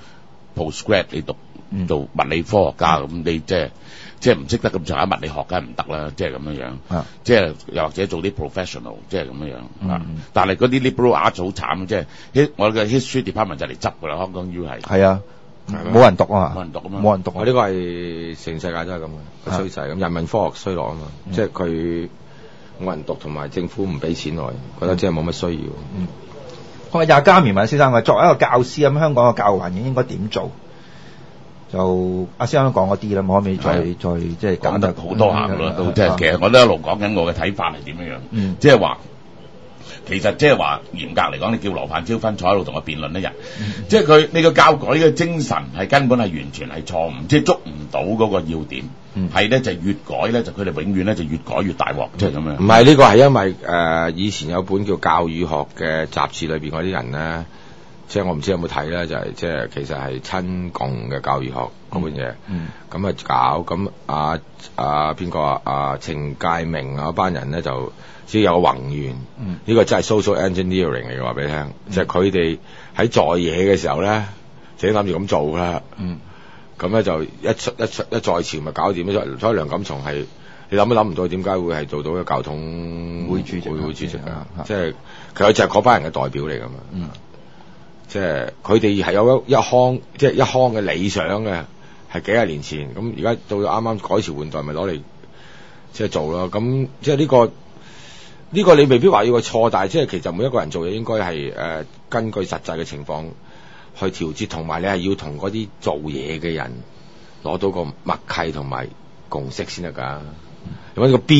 postgrad 你讀做物理科學家咁，嗯、你即係即係唔識得咁上下物理學，梗係唔得啦。即係咁樣樣，啊、即係又或者做啲 professional，即係咁樣樣。嗯、但係嗰啲 liberal arts 好慘，即係我嘅 history department 就嚟執㗎啦，香港 U 係。係啊，冇人讀啊嘛，冇人讀啊嘛，冇人讀。 我呢個係全世界都係咁嘅個趨勢，咁人文科學衰落啊嘛，嗯、即係佢。冇人讀同埋政府唔俾錢來，覺得真係冇乜需要。嗯，我廿加棉問先生，作為一個教師咁，香港嘅教育環境應該點做？就阿先生都講嗰啲啦，可唔可以再的再即係講得好多下啦？都即係其實我都一路講緊我嘅睇法係點樣樣。嗯，即係話其實即係話嚴格嚟講，你叫羅范椒芬坐喺度同我辯論一日，嗯、即係佢你個教改嘅精神係根本係完全係錯誤，即係捉唔到嗰個要點。係咧、嗯、就越改咧就佢哋永遠咧就越改越大鑊，即係咁樣。 唔係呢個係因為誒、呃、以前有本叫教育學嘅雜誌裏邊嗰啲人咧，即係我唔知有冇睇咧，就係、是、即係其實係親共嘅教育學嗰本嘢。嗯。咁啊搞咁啊啊邊個啊啊程介明啊班人咧就只有個宏願。嗯。呢個真係 social engineering 嚟嘅，話俾你聽，嗯、就係佢哋喺在野嘅時候咧，自己諗住咁做啦。嗯。咁咧就一出一出一在朝咪搞掂咗，所以梁錦松係你諗都諗唔到點解會係做到一個教統會主席會會主席㗎，即係其實就係嗰班人嘅代表嚟㗎嘛。嗯，即係佢哋係有一一腔即係一腔嘅理想嘅，係幾廿年前咁，而家到咗啱啱改朝換代，咪攞嚟即係做咯。咁即係呢個呢個你未必話要個錯，但係即係其實每一個人做嘢應該係誒根據實際嘅情況去調節，同埋你係要同嗰啲做嘢嘅人攞到個默契同埋共識先得㗎。咁呢個邊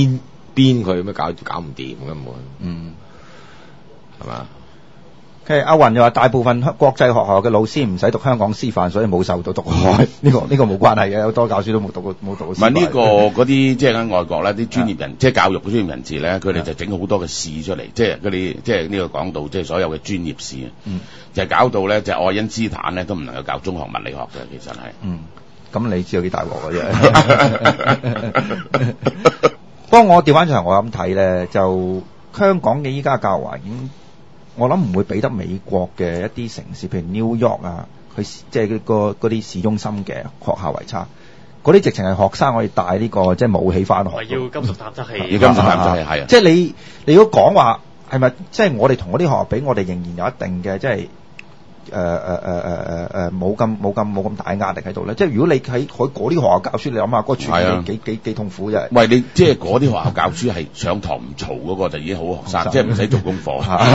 鞭佢咩搞搞唔掂根本， 嗯， 係嘛？ 其實阿雲又話大部分國際學校嘅老師唔使讀香港師範，所以冇受到毒害。呢個呢個冇關係嘅，好多教書都冇讀過冇讀過師範。 唔係呢個嗰啲即係喺外國咧，啲專業人即係教育嘅專業人士咧，佢哋就整好多嘅試出嚟，即係嗰啲即係呢個講到即係所有嘅專業試， 嗯，就係搞到咧就愛因斯坦咧都唔能夠教中學物理學嘅，其實係。 嗯，咁你知道幾大鑊嘅啫。不過我調翻轉頭，我咁睇咧，就香港嘅依家教育環境。我諗唔會比得美國嘅一啲城市，譬如 New York 啊，佢即係嗰嗰啲市中心嘅學校為差。嗰啲直情係學生可以帶呢個即係武器翻學。 要金屬探測器， 要金屬探測器係啊。 即係你你如果講話係咪即係我哋同嗰啲學校比，我哋仍然有一定嘅即係誒誒誒誒誒誒冇咁冇咁冇咁大壓力喺度咧。即係如果你喺喺嗰啲學校教書，你諗下嗰個處境幾幾幾痛苦啫。 喂，你即係嗰啲學校教書係上堂唔嘈嗰個就已經好學生，即係唔使做功課。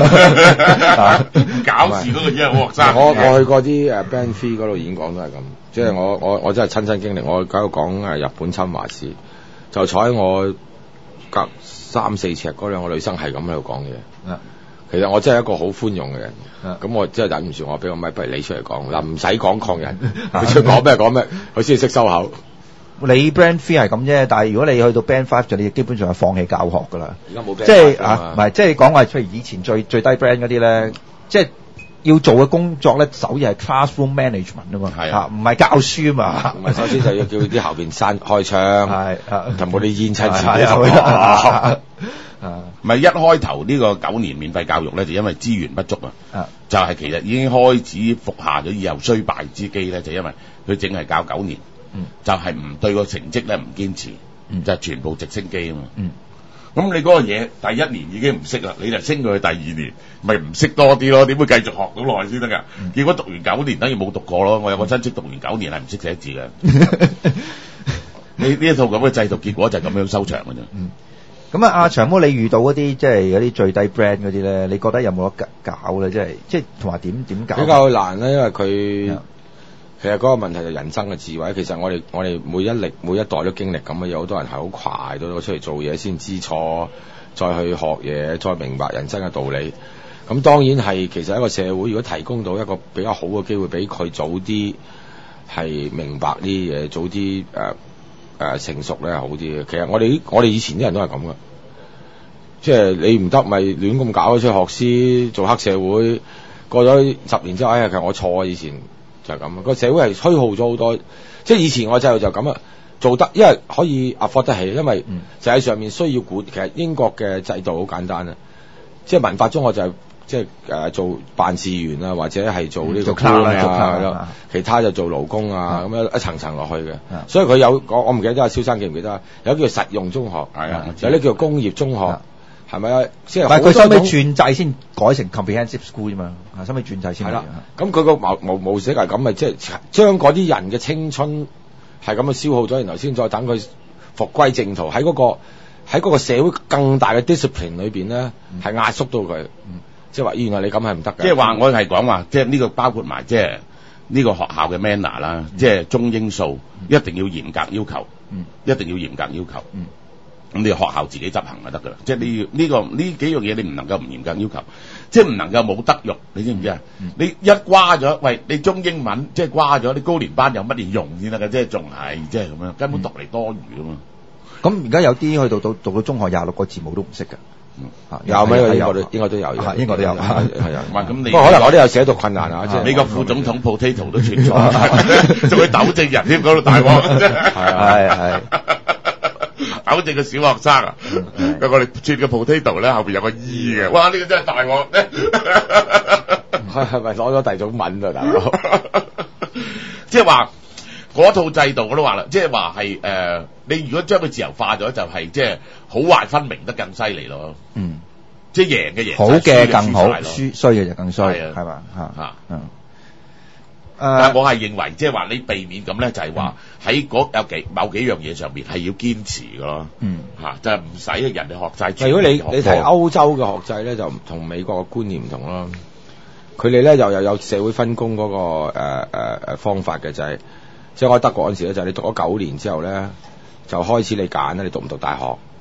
搞事嗰個已經係好學生。 我我去過啲誒 Band Three 嗰度演講都係咁，即係我我我真係親身經歷。我喺度講誒日本侵華史，就坐喺我隔三四尺嗰兩個女生係咁喺度講嘢。其實我真係一個好寬容嘅人，咁我真係忍唔住，我俾個咪不如你出嚟講嗱，唔使講抗人，佢出講咩講咩，佢先識收口。 你 Band Three 係咁啫，但係如果你去到 Band Five 就你基本上係放棄教學㗎啦。 而家冇 Band 即係啊，唔係即係講話，譬如以前最最低 Band 嗰啲咧，即係要做嘅工作咧，首要係 classroom management 啊嘛，嚇唔係教書啊嘛。 唔係首先就要叫啲後邊閂開窗，係就冇啲煙親自己學。唔係一開頭呢個九年免費教育咧，就因為資源不足啊，就係其實已經開始服下咗以後衰敗之機咧，就因為佢淨係教九年，就係唔對個成績咧唔堅持，就係全部直升機啊嘛。咁你嗰個嘢第一年已經唔識啦，你就升佢去第二年，咪唔識多啲咯？點會繼續學到耐先得㗎？結果讀完九年等於冇讀過咯。我有個親戚讀完九年係唔識寫字嘅。你呢一套咁嘅制度，結果就係咁樣收場㗎啫。 咁啊，阿長毛，你遇到嗰啲即係嗰啲最低 brand 嗰啲咧，你覺得有冇得搞咧？即係即係同埋點點搞？ 比較難咧，因為佢其實嗰個問題就人生嘅智慧。其實我哋我哋每一歷每一代都經歷咁嘅，有好多人係好快到出嚟做嘢先知錯，再去學嘢，再明白人生嘅道理。咁當然係其實一個社會如果提供到一個比較好嘅機會，俾佢早啲係明白啲嘢，早啲誒。呃誒、呃、成熟咧好啲嘅，其實我哋我哋以前啲人都係咁嘅，即係你唔得咪亂咁搞，出去學師做黑社會，過咗十年之後，哎呀，其實我錯啊，以前就係咁啊，個社會係虛耗咗好多，即係以前我制度就咁啊，做得因為可以 afford 得起，因為就喺上面需要管，其實英國嘅制度好簡單啊，即係文法中學就係、是。即係誒、呃、做辦事員啊，或者係做呢個官啊，咯，其他就做勞工啊，咁樣一層層落去嘅。所以佢有我我唔記得阿蕭生記唔記得啊？有叫實用中學，係啊，有啲叫工業中學，係咪啊？即係佢收尾轉制先改成 comprehensive school 啫嘛，收尾轉制先係啦。 咁佢個模模模式係咁，咪即係將嗰啲人嘅青春係咁嘅消耗咗，然後先再等佢復歸正途，喺嗰、嗰個喺嗰個社會更大嘅 discipline 裏邊咧，係壓縮到佢。嗯即係話，原來你咁係唔得嘅。 即係話，我係講話，即係呢個包括埋即係呢個學校嘅 manner 啦，即係中英數一定要嚴格要求，嗯、一定要嚴格要求。咁、嗯、你學校自己執行就得㗎啦。即係你要呢個呢幾樣嘢，你唔能夠唔嚴格要求，即係唔能夠冇德育。你知唔知啊？嗯、你一瓜咗，喂，你中英文即係瓜咗，你高年班有乜嘢用先得㗎？即係仲係即係咁樣，根本讀嚟多餘㗎嘛。 咁而家有啲去到到讀到中學廿六個字母都唔識㗎。 嗯，有咩？英國都應該都有， 英國都有，係啊。 唔係咁你， 不過可能我都有寫讀困難啊，即係美國副總統 potato 都存在，仲要糾正人添，嗰度大鑊。 係係糾正個小學生啊，我哋轉個 potato 咧後邊有個 E 嘅，哇！呢個真係大鑊咧。 係咪攞咗第二種文啊，大佬？ 即係話。嗰套制度我都話啦，即係話係誒，你如果將佢自由化咗，就係即係好壞分明得更犀利咯。嗯，即係贏嘅贏， 好嘅更好，輸衰嘅就更衰，係嘛嚇嚇嗯。 但係我係認為，即係話你避免咁咧，就係話喺嗰有幾某幾樣嘢上面係要堅持嘅咯。嗯，嚇就係唔使人哋學晒。 如果你你睇歐洲嘅學制咧，就同美國嘅觀念唔同咯。佢哋咧又又有社會分工嗰個誒誒誒方法嘅，就係。即係我喺德國嗰陣時咧，就係、是、你讀咗九年之後咧，就開始你揀啦，你讀唔讀大學？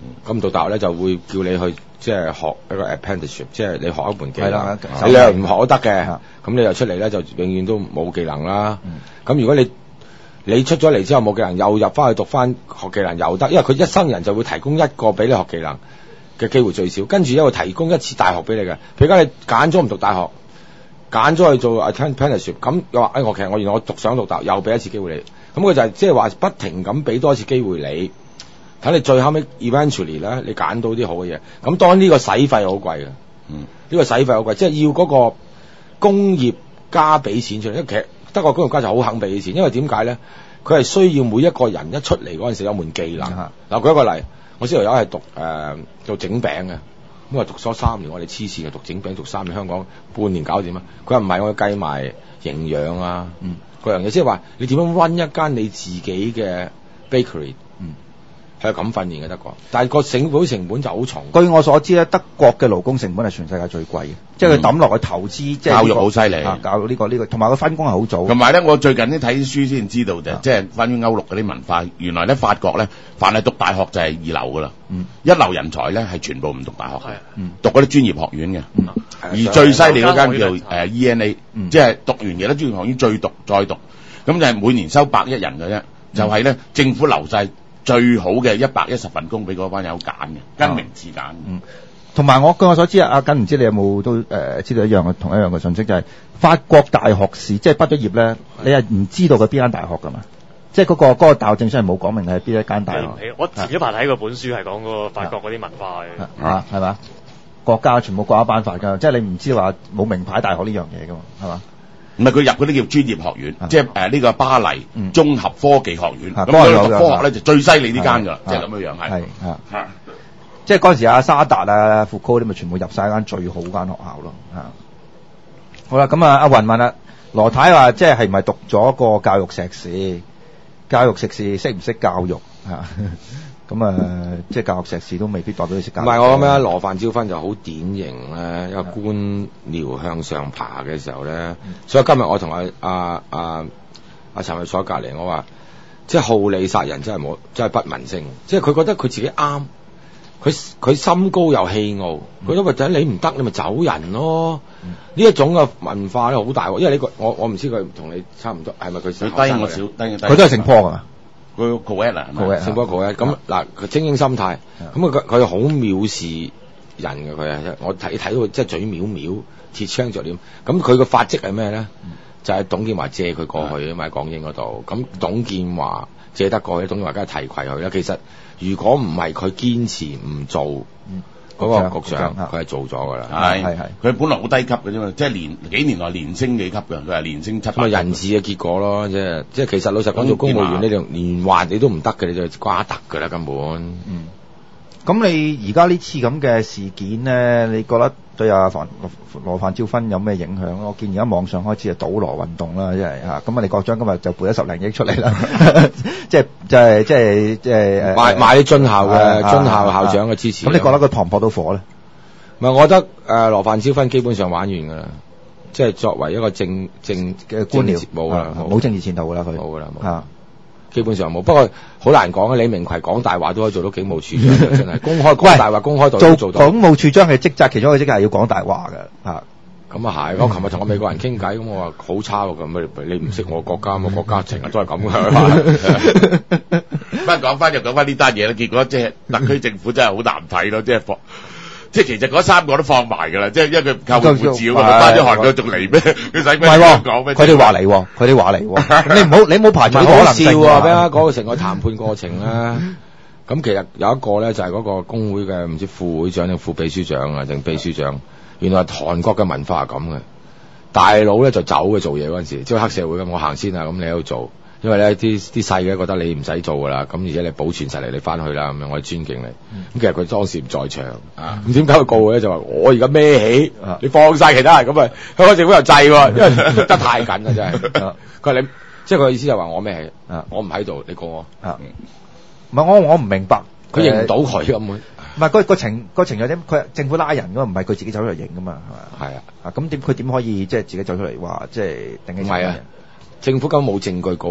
咁讀大學咧就會叫你去即係學一個 apprenticeship， 即係你學一門技能， 啦你又唔學都得嘅。咁你又出嚟咧就永遠都冇技能啦。咁、嗯、如果你你出咗嚟之後冇技能，又入翻去讀翻學技能又得，因為佢一生人就會提供一個俾你學技能嘅機會最少，跟住一個提供一次大學俾你嘅。譬如而家你揀咗唔讀大學，揀咗去做 apprenticeship， 咁又話誒我其實我原來我讀想讀大學，又俾一次機會你。咁佢就係即係話不停咁俾多一次機會你，睇你最後尾 eventually 咧，你揀到啲好嘅嘢。咁當然呢個使費好貴嘅，嗯，呢個使費好貴，即係要嗰個工業家俾錢出嚟，因為其實德國工業家就好肯俾錢，因為點解咧？佢係需要每一個人一出嚟嗰陣時有門技能。嗱、嗯，舉一個例，我小朋友係讀誒、呃、做整餅嘅，咁啊讀咗三年，我哋黐線嘅讀整餅讀三年，香港半年搞掂啊！佢話唔係，我要計埋營養啊，嗯，嗰樣嘢，即係話你點樣 run 一間你自己嘅 bakery。係咁訓練嘅德國，但係個成本成本就好重。 據我所知咧，德國嘅勞工成本係全世界最貴嘅，嗯、即係佢抌落去投資，即係、這個、 教育好犀利， 教育呢個呢個，同埋佢分工係好早。 同埋咧，我最近啲睇書先知道啫，即係關於歐陸嗰啲文化。原來咧，法國咧，凡係讀大學就係二流噶啦，嗯、一流人才咧係全部唔讀大學，嗯、讀嗰啲專業學院嘅。嗯、而最犀利嗰間叫誒 E N A，、嗯、即係讀完嘢咧專業學院最讀再讀，咁就係每年收百一人嘅啫，就係、是、咧政府留晒最好嘅一百一十份工俾嗰班友揀嘅，跟名次揀。嗯，同埋我據我所知啊，阿根唔知你有冇都誒、呃、知道一樣嘅同一樣嘅信息，就係、是、法國大學試，即係畢咗業咧，你係唔知道佢邊間大學噶嘛？即係嗰個嗰、那個大學證書係冇講明係邊一間大學。 我前一排睇過本書係講嗰個法國嗰啲文化嘅， 啊係嘛？國家全部國家頒發㗎，即係你唔知話冇名牌大學呢樣嘢㗎嘛？係嘛？ 唔係佢入嗰啲叫專業學院，即係誒呢個巴黎綜合科技學院。咁嗰個科學咧就最犀利呢間㗎，即係咁樣樣係。係係，即係嗰陣時阿沙達啊、福柯啲咪全部入晒間最好間學校咯。嚇，好啦，咁啊，阿雲問啦，羅太話即係係唔係讀咗個教育碩士？教育碩士識唔識教育嚇？咁啊、呃，即係教學碩士都未必代表你識教育。 唔係我諗咧，羅范椒芬就好典型咧，一個官僚向上爬嘅時候咧。嗯、所以今日我同阿阿阿阿陳慧坐隔離，我話即係好利殺人真係冇，真係不民聲。即係佢覺得佢自己啱，佢佢心高又氣傲，佢覺得個仔你唔得，你咪走人咯。呢、嗯、一種嘅文化咧好大喎，因為呢、這個我我唔知佢同你差唔多，係咪佢低我少低？ 佢都係姓坡㗎。 佢 co-ed 啊， 聖波 co-ed 咁嗱，佢精英心態，咁佢佢好藐視人嘅佢啊！我睇睇到佢即係嘴藐藐，鐵槍著臉。咁佢個法跡係咩咧？嗯、就係董建華借佢過去啊嘛，喺港英嗰度。咁董建華借得過去，董建華梗係提攜佢啦。其實如果唔係佢堅持唔做，嗯嗰個局長佢係做咗㗎啦， 係係係，佢本來好低級嘅啫嘛，即係連幾年內連升幾級嘅，佢係連升七。咁啊人事嘅結果咯，即係即係其實老實講做公務員，你就連話你都唔得嘅，你就瓜得㗎啦根本。 嗯。咁你而家呢次咁嘅事件咧，你覺得對阿范羅范椒芬有咩影響？我見而家網上開始係倒羅運動啦，即係嚇。咁啊，李國章今日就撥咗十零億出嚟啦，即係即係即係即係買買啲津校嘅津校校長嘅支持。 咁你覺得佢撲唔撲到火咧？ 唔係，我覺得誒羅范椒芬基本上玩完㗎啦，即係作為一個政政嘅官僚冇啦， 冇政治前途㗎啦，佢冇㗎啦，冇。基本上冇，不過好難講啊！李明奎講大話都可以做到警務處長，真係公開講大話，公開做做到。 警務處長嘅職責，其中一個職責係要講大話嘅。啊， 咁啊係。我琴日同個美國人傾偈，咁我話好差喎，咁你唔識我國家，我國家成日都係咁嘅。 不過講翻就講翻呢單嘢啦，結果即係特區政府真係好難睇咯，即係放。即係其實嗰三個都放埋㗎啦，即係因為佢靠護照㗎嘛，翻咗韓國仲嚟咩？佢使咩講咩？ 佢哋話嚟喎，佢哋話嚟喎。你唔好你唔好排除可能性啊！咩啊？嗰個成個談判過程啦。咁其實有一個咧，就係嗰個工會嘅唔知副會長定副秘書長啊，定秘書長。原來韓國嘅文化係咁嘅，大佬咧就走嘅做嘢嗰陣時，即係黑社會咁，我行先啊，咁你喺度做。因為咧啲啲細嘅覺得你唔使做㗎啦，咁而且你保存實力，你翻去啦咁樣，我哋尊敬你。咁、嗯、其實佢當時唔在場，咁點解佢告咧？就話我而家孭起，啊、你放晒其他人咁啊！香港政府又制喎，因為得太緊啦，真係。佢話你，即係佢意思就話我孭起，啊、我唔喺度，你告我。 唔係我我唔明白， 佢認唔到佢咁。 唔係個個情個情有啲，佢政府拉人㗎嘛，唔係佢自己走出嚟認㗎嘛，係咪？係啊，咁點佢點可以即係自己走出嚟話即係定起？ 唔係啊，政府根本冇證據告。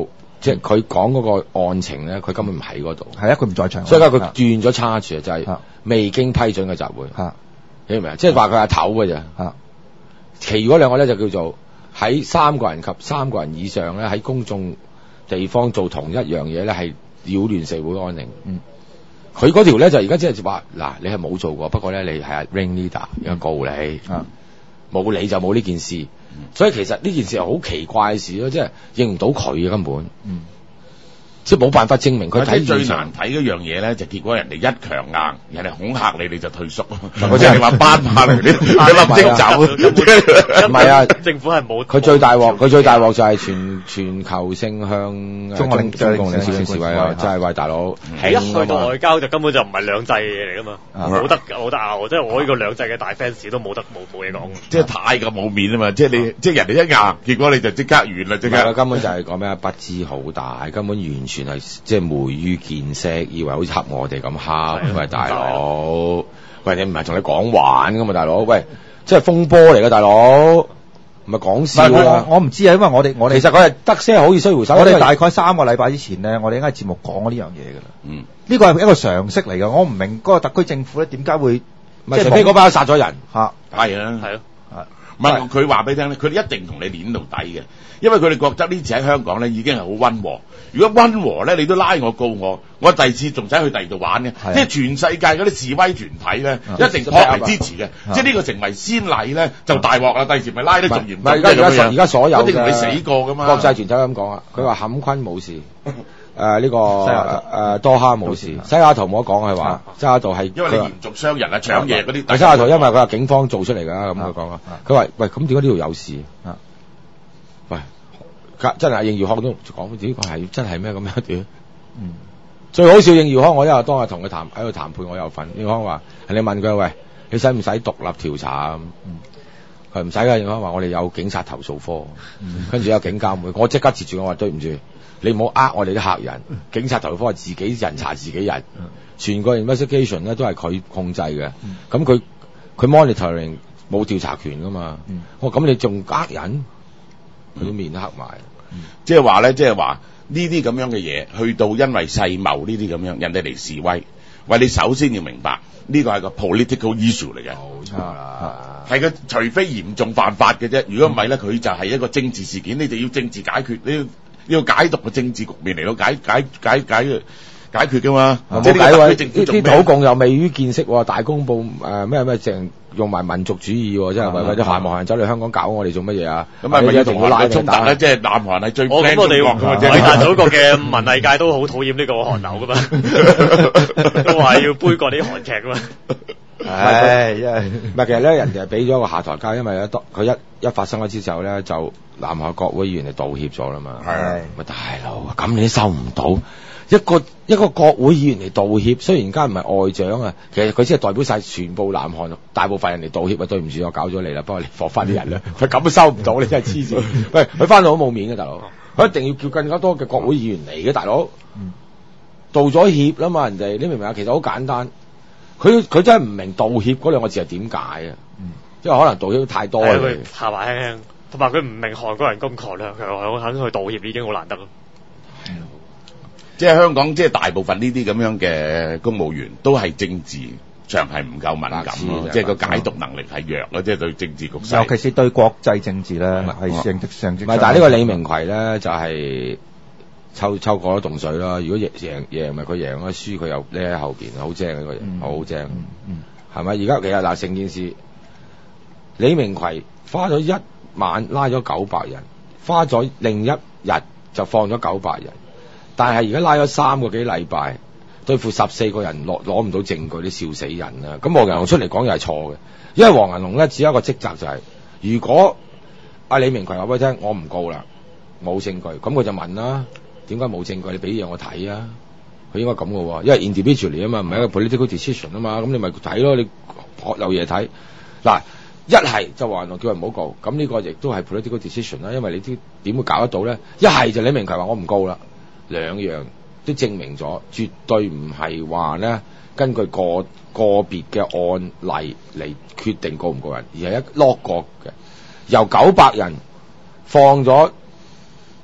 即係佢講嗰個案情咧，佢根本唔喺嗰度。 係啊，佢唔在場。 所以而家佢斷咗叉住，就係未經批准嘅集會。嚇，你明唔明啊？即係話佢阿頭嘅啫。嚇，其餘嗰兩個咧就叫做喺三個人及三個人以上咧喺公眾地方做同一樣嘢咧，係擾亂社會安寧。嗯。佢嗰條咧就而家即係話嗱，你係冇做過，不過咧你係 ring leader，而家告你，冇你就冇呢件事，所以其實呢件事係好奇怪嘅事咯，即係認唔到佢嘅根本，嗯、即係冇辦法證明佢睇最難睇嗰樣嘢咧，就結果人哋一強硬，人哋恐嚇你，你就退縮，或者你話班下你，你立即走， 唔係啊， 政府係冇， 佢最大鑊，佢最大鑊就係全全球性向中共中共領事示威啊，真係喂大佬， 一去到外交就根本就唔係兩制嘅嘢嚟噶嘛，冇得冇得拗，即係我呢個兩制嘅大 fans 都冇得冇冇嘢講， 即係太咁冇面啊嘛，即係你即係人哋一硬，結果你就即刻完啦，即刻根本就係講咩不知好大，根本完全係即係昧於見識，以為好似恰我哋咁恰，喂大佬，喂你唔係同你講玩噶嘛，大佬，喂，即係風波嚟噶，大佬。唔係講笑啊！ 我唔知啊，因為我哋我哋其實佢係得些好似衰回手。 我哋大概三個禮拜之前咧，我哋應該喺節目講過呢樣嘢㗎啦。嗯，呢個係一個常識嚟㗎。我唔明嗰個特區政府咧點解會即係除非嗰班殺咗人嚇， 係啊， 係咯。 唔係佢話俾你聽咧，佢哋一定同你攣到底嘅，因為佢哋覺得呢次喺香港咧已經係好溫和。如果溫和咧，你都拉我告我，我第二次仲使去第二度玩嘅。即係全世界嗰啲示威團體咧，一定撲嚟支持嘅。即係呢個成為先例咧，就大鑊啦！第二次咪拉得仲嚴重。 而家而家而家所有一定同你死過噶嘛。 國際團體咁講啊，佢話坎昆冇事。誒呢個誒多哈冇事，西雅圖冇得講，係話西雅圖係因為你嚴重傷人啊、搶嘢嗰啲。 西雅圖因為佢話警方做出嚟㗎，咁佢講啊。佢話喂，咁點解呢度有事？喂，真係應耀康都講，點解係真係咩咁樣屌？嗯，最好笑應耀康，我因為當日同佢談喺度談判，我有份。應耀康話：你問佢喂，你使唔使獨立調查啊？佢唔使㗎。應耀康話：我哋有警察投訴科，跟住有警監會，我即刻截住我話對唔住。你唔好呃我哋啲客人，警察投訴科係自己人查自己人，全個 investigation 咧都係佢控制嘅。咁佢佢 monitoring 冇調查權噶嘛？我話咁你仲呃人，佢都面都黑埋。 即係話咧，即係話呢啲咁樣嘅嘢，去到因為世貿呢啲咁樣，人哋嚟示威，喂你首先要明白呢個係個 political issue 嚟嘅。冇錯啦，係佢除非嚴重犯法嘅啫，如果唔係咧，佢就係一個政治事件，你就要政治解決你要。要解讀個政治局面嚟到解解解解解決噶嘛？即係呢個政啲土共又未於見識，大公報誒咩咩淨用埋民族主義，真係為為咗南韓人走嚟香港搞我哋做乜嘢啊？ 咁係咪一定要拉衝突咧？即係南韓係最我咁我哋偉大祖國嘅文藝界都好討厭呢個韓流噶嘛，都話要杯葛啲韓劇噶嘛。 唉，因為唔係其實咧，人哋係俾咗個下台階，因為咧，佢一一發生咗之後咧，就南韓國會議員嚟道歉咗啦嘛。係，咪大佬咁你都收唔到一個一個國會議員嚟道歉，雖然間唔係外長啊，其實佢只係代表晒全部南韓大部分人嚟道歉啊。對唔住，我搞咗你啦，幫我放翻啲人啦。佢咁都收唔到，你真係黐線。喂，佢翻到好冇面嘅大佬，佢一定要叫更加多嘅國會議員嚟嘅大佬。嗯，道咗歉啦嘛，人哋你明唔明啊？其實好簡單。佢佢真係唔明道歉嗰兩個字係點解啊？嗯，即係可能道歉太多啦。 佢下巴輕輕，同埋佢唔明韓國人咁強量，佢肯去道歉已經好難得咯。 嗯，即係香港，即係大部分呢啲咁樣嘅公務員都係政治上係唔夠敏感咯，即係個解讀能力係弱咯，即係對政治局勢， 尤其是對國際政治咧係成績上績。 唔係，但係呢個李明奎咧就係、是。抽抽過咗凍水啦！如果贏贏贏咪佢贏咯，輸佢又匿喺後邊，好正呢個人，好、嗯、正，係咪、嗯？而家其實嗱，成件事，李明奎花咗一晚拉咗九百人，花咗另一日就放咗九百人，但係而家拉咗三個幾禮拜，對付十四個人攞攞唔到證據，你笑死人啦！咁黃銀龍出嚟講又係錯嘅，因為黃銀龍咧只有一個職責就係、是，如果阿李明奎話俾你聽，我唔告啦，冇證據，咁佢就問啦。點解冇證據？你俾嘢我睇啊！佢應該咁嘅喎，因為 individually 啊嘛，唔係一個 political decision 啊嘛，咁你咪睇咯，你學有嘢睇。嗱，一係就話叫人唔好告，咁呢個亦都係 political decision 啦，因為你啲點會搞得到咧？一係就李明奎話我唔告啦，兩樣都證明咗，絕對唔係話咧根據個個別嘅案例嚟決定告唔告人，而係一 log 過嘅，由九百人放咗。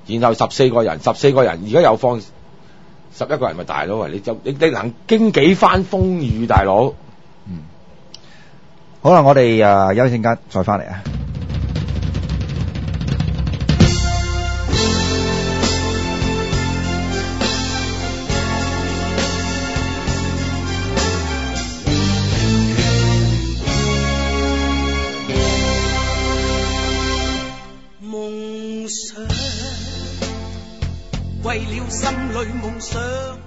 然後十四個人，十四個人而家又放十一個人咪大佬啊！你就你你能經幾番風雨，大佬。 嗯，好啦，我哋啊休息陣間再翻嚟啊。 夢想，為了心裏夢想。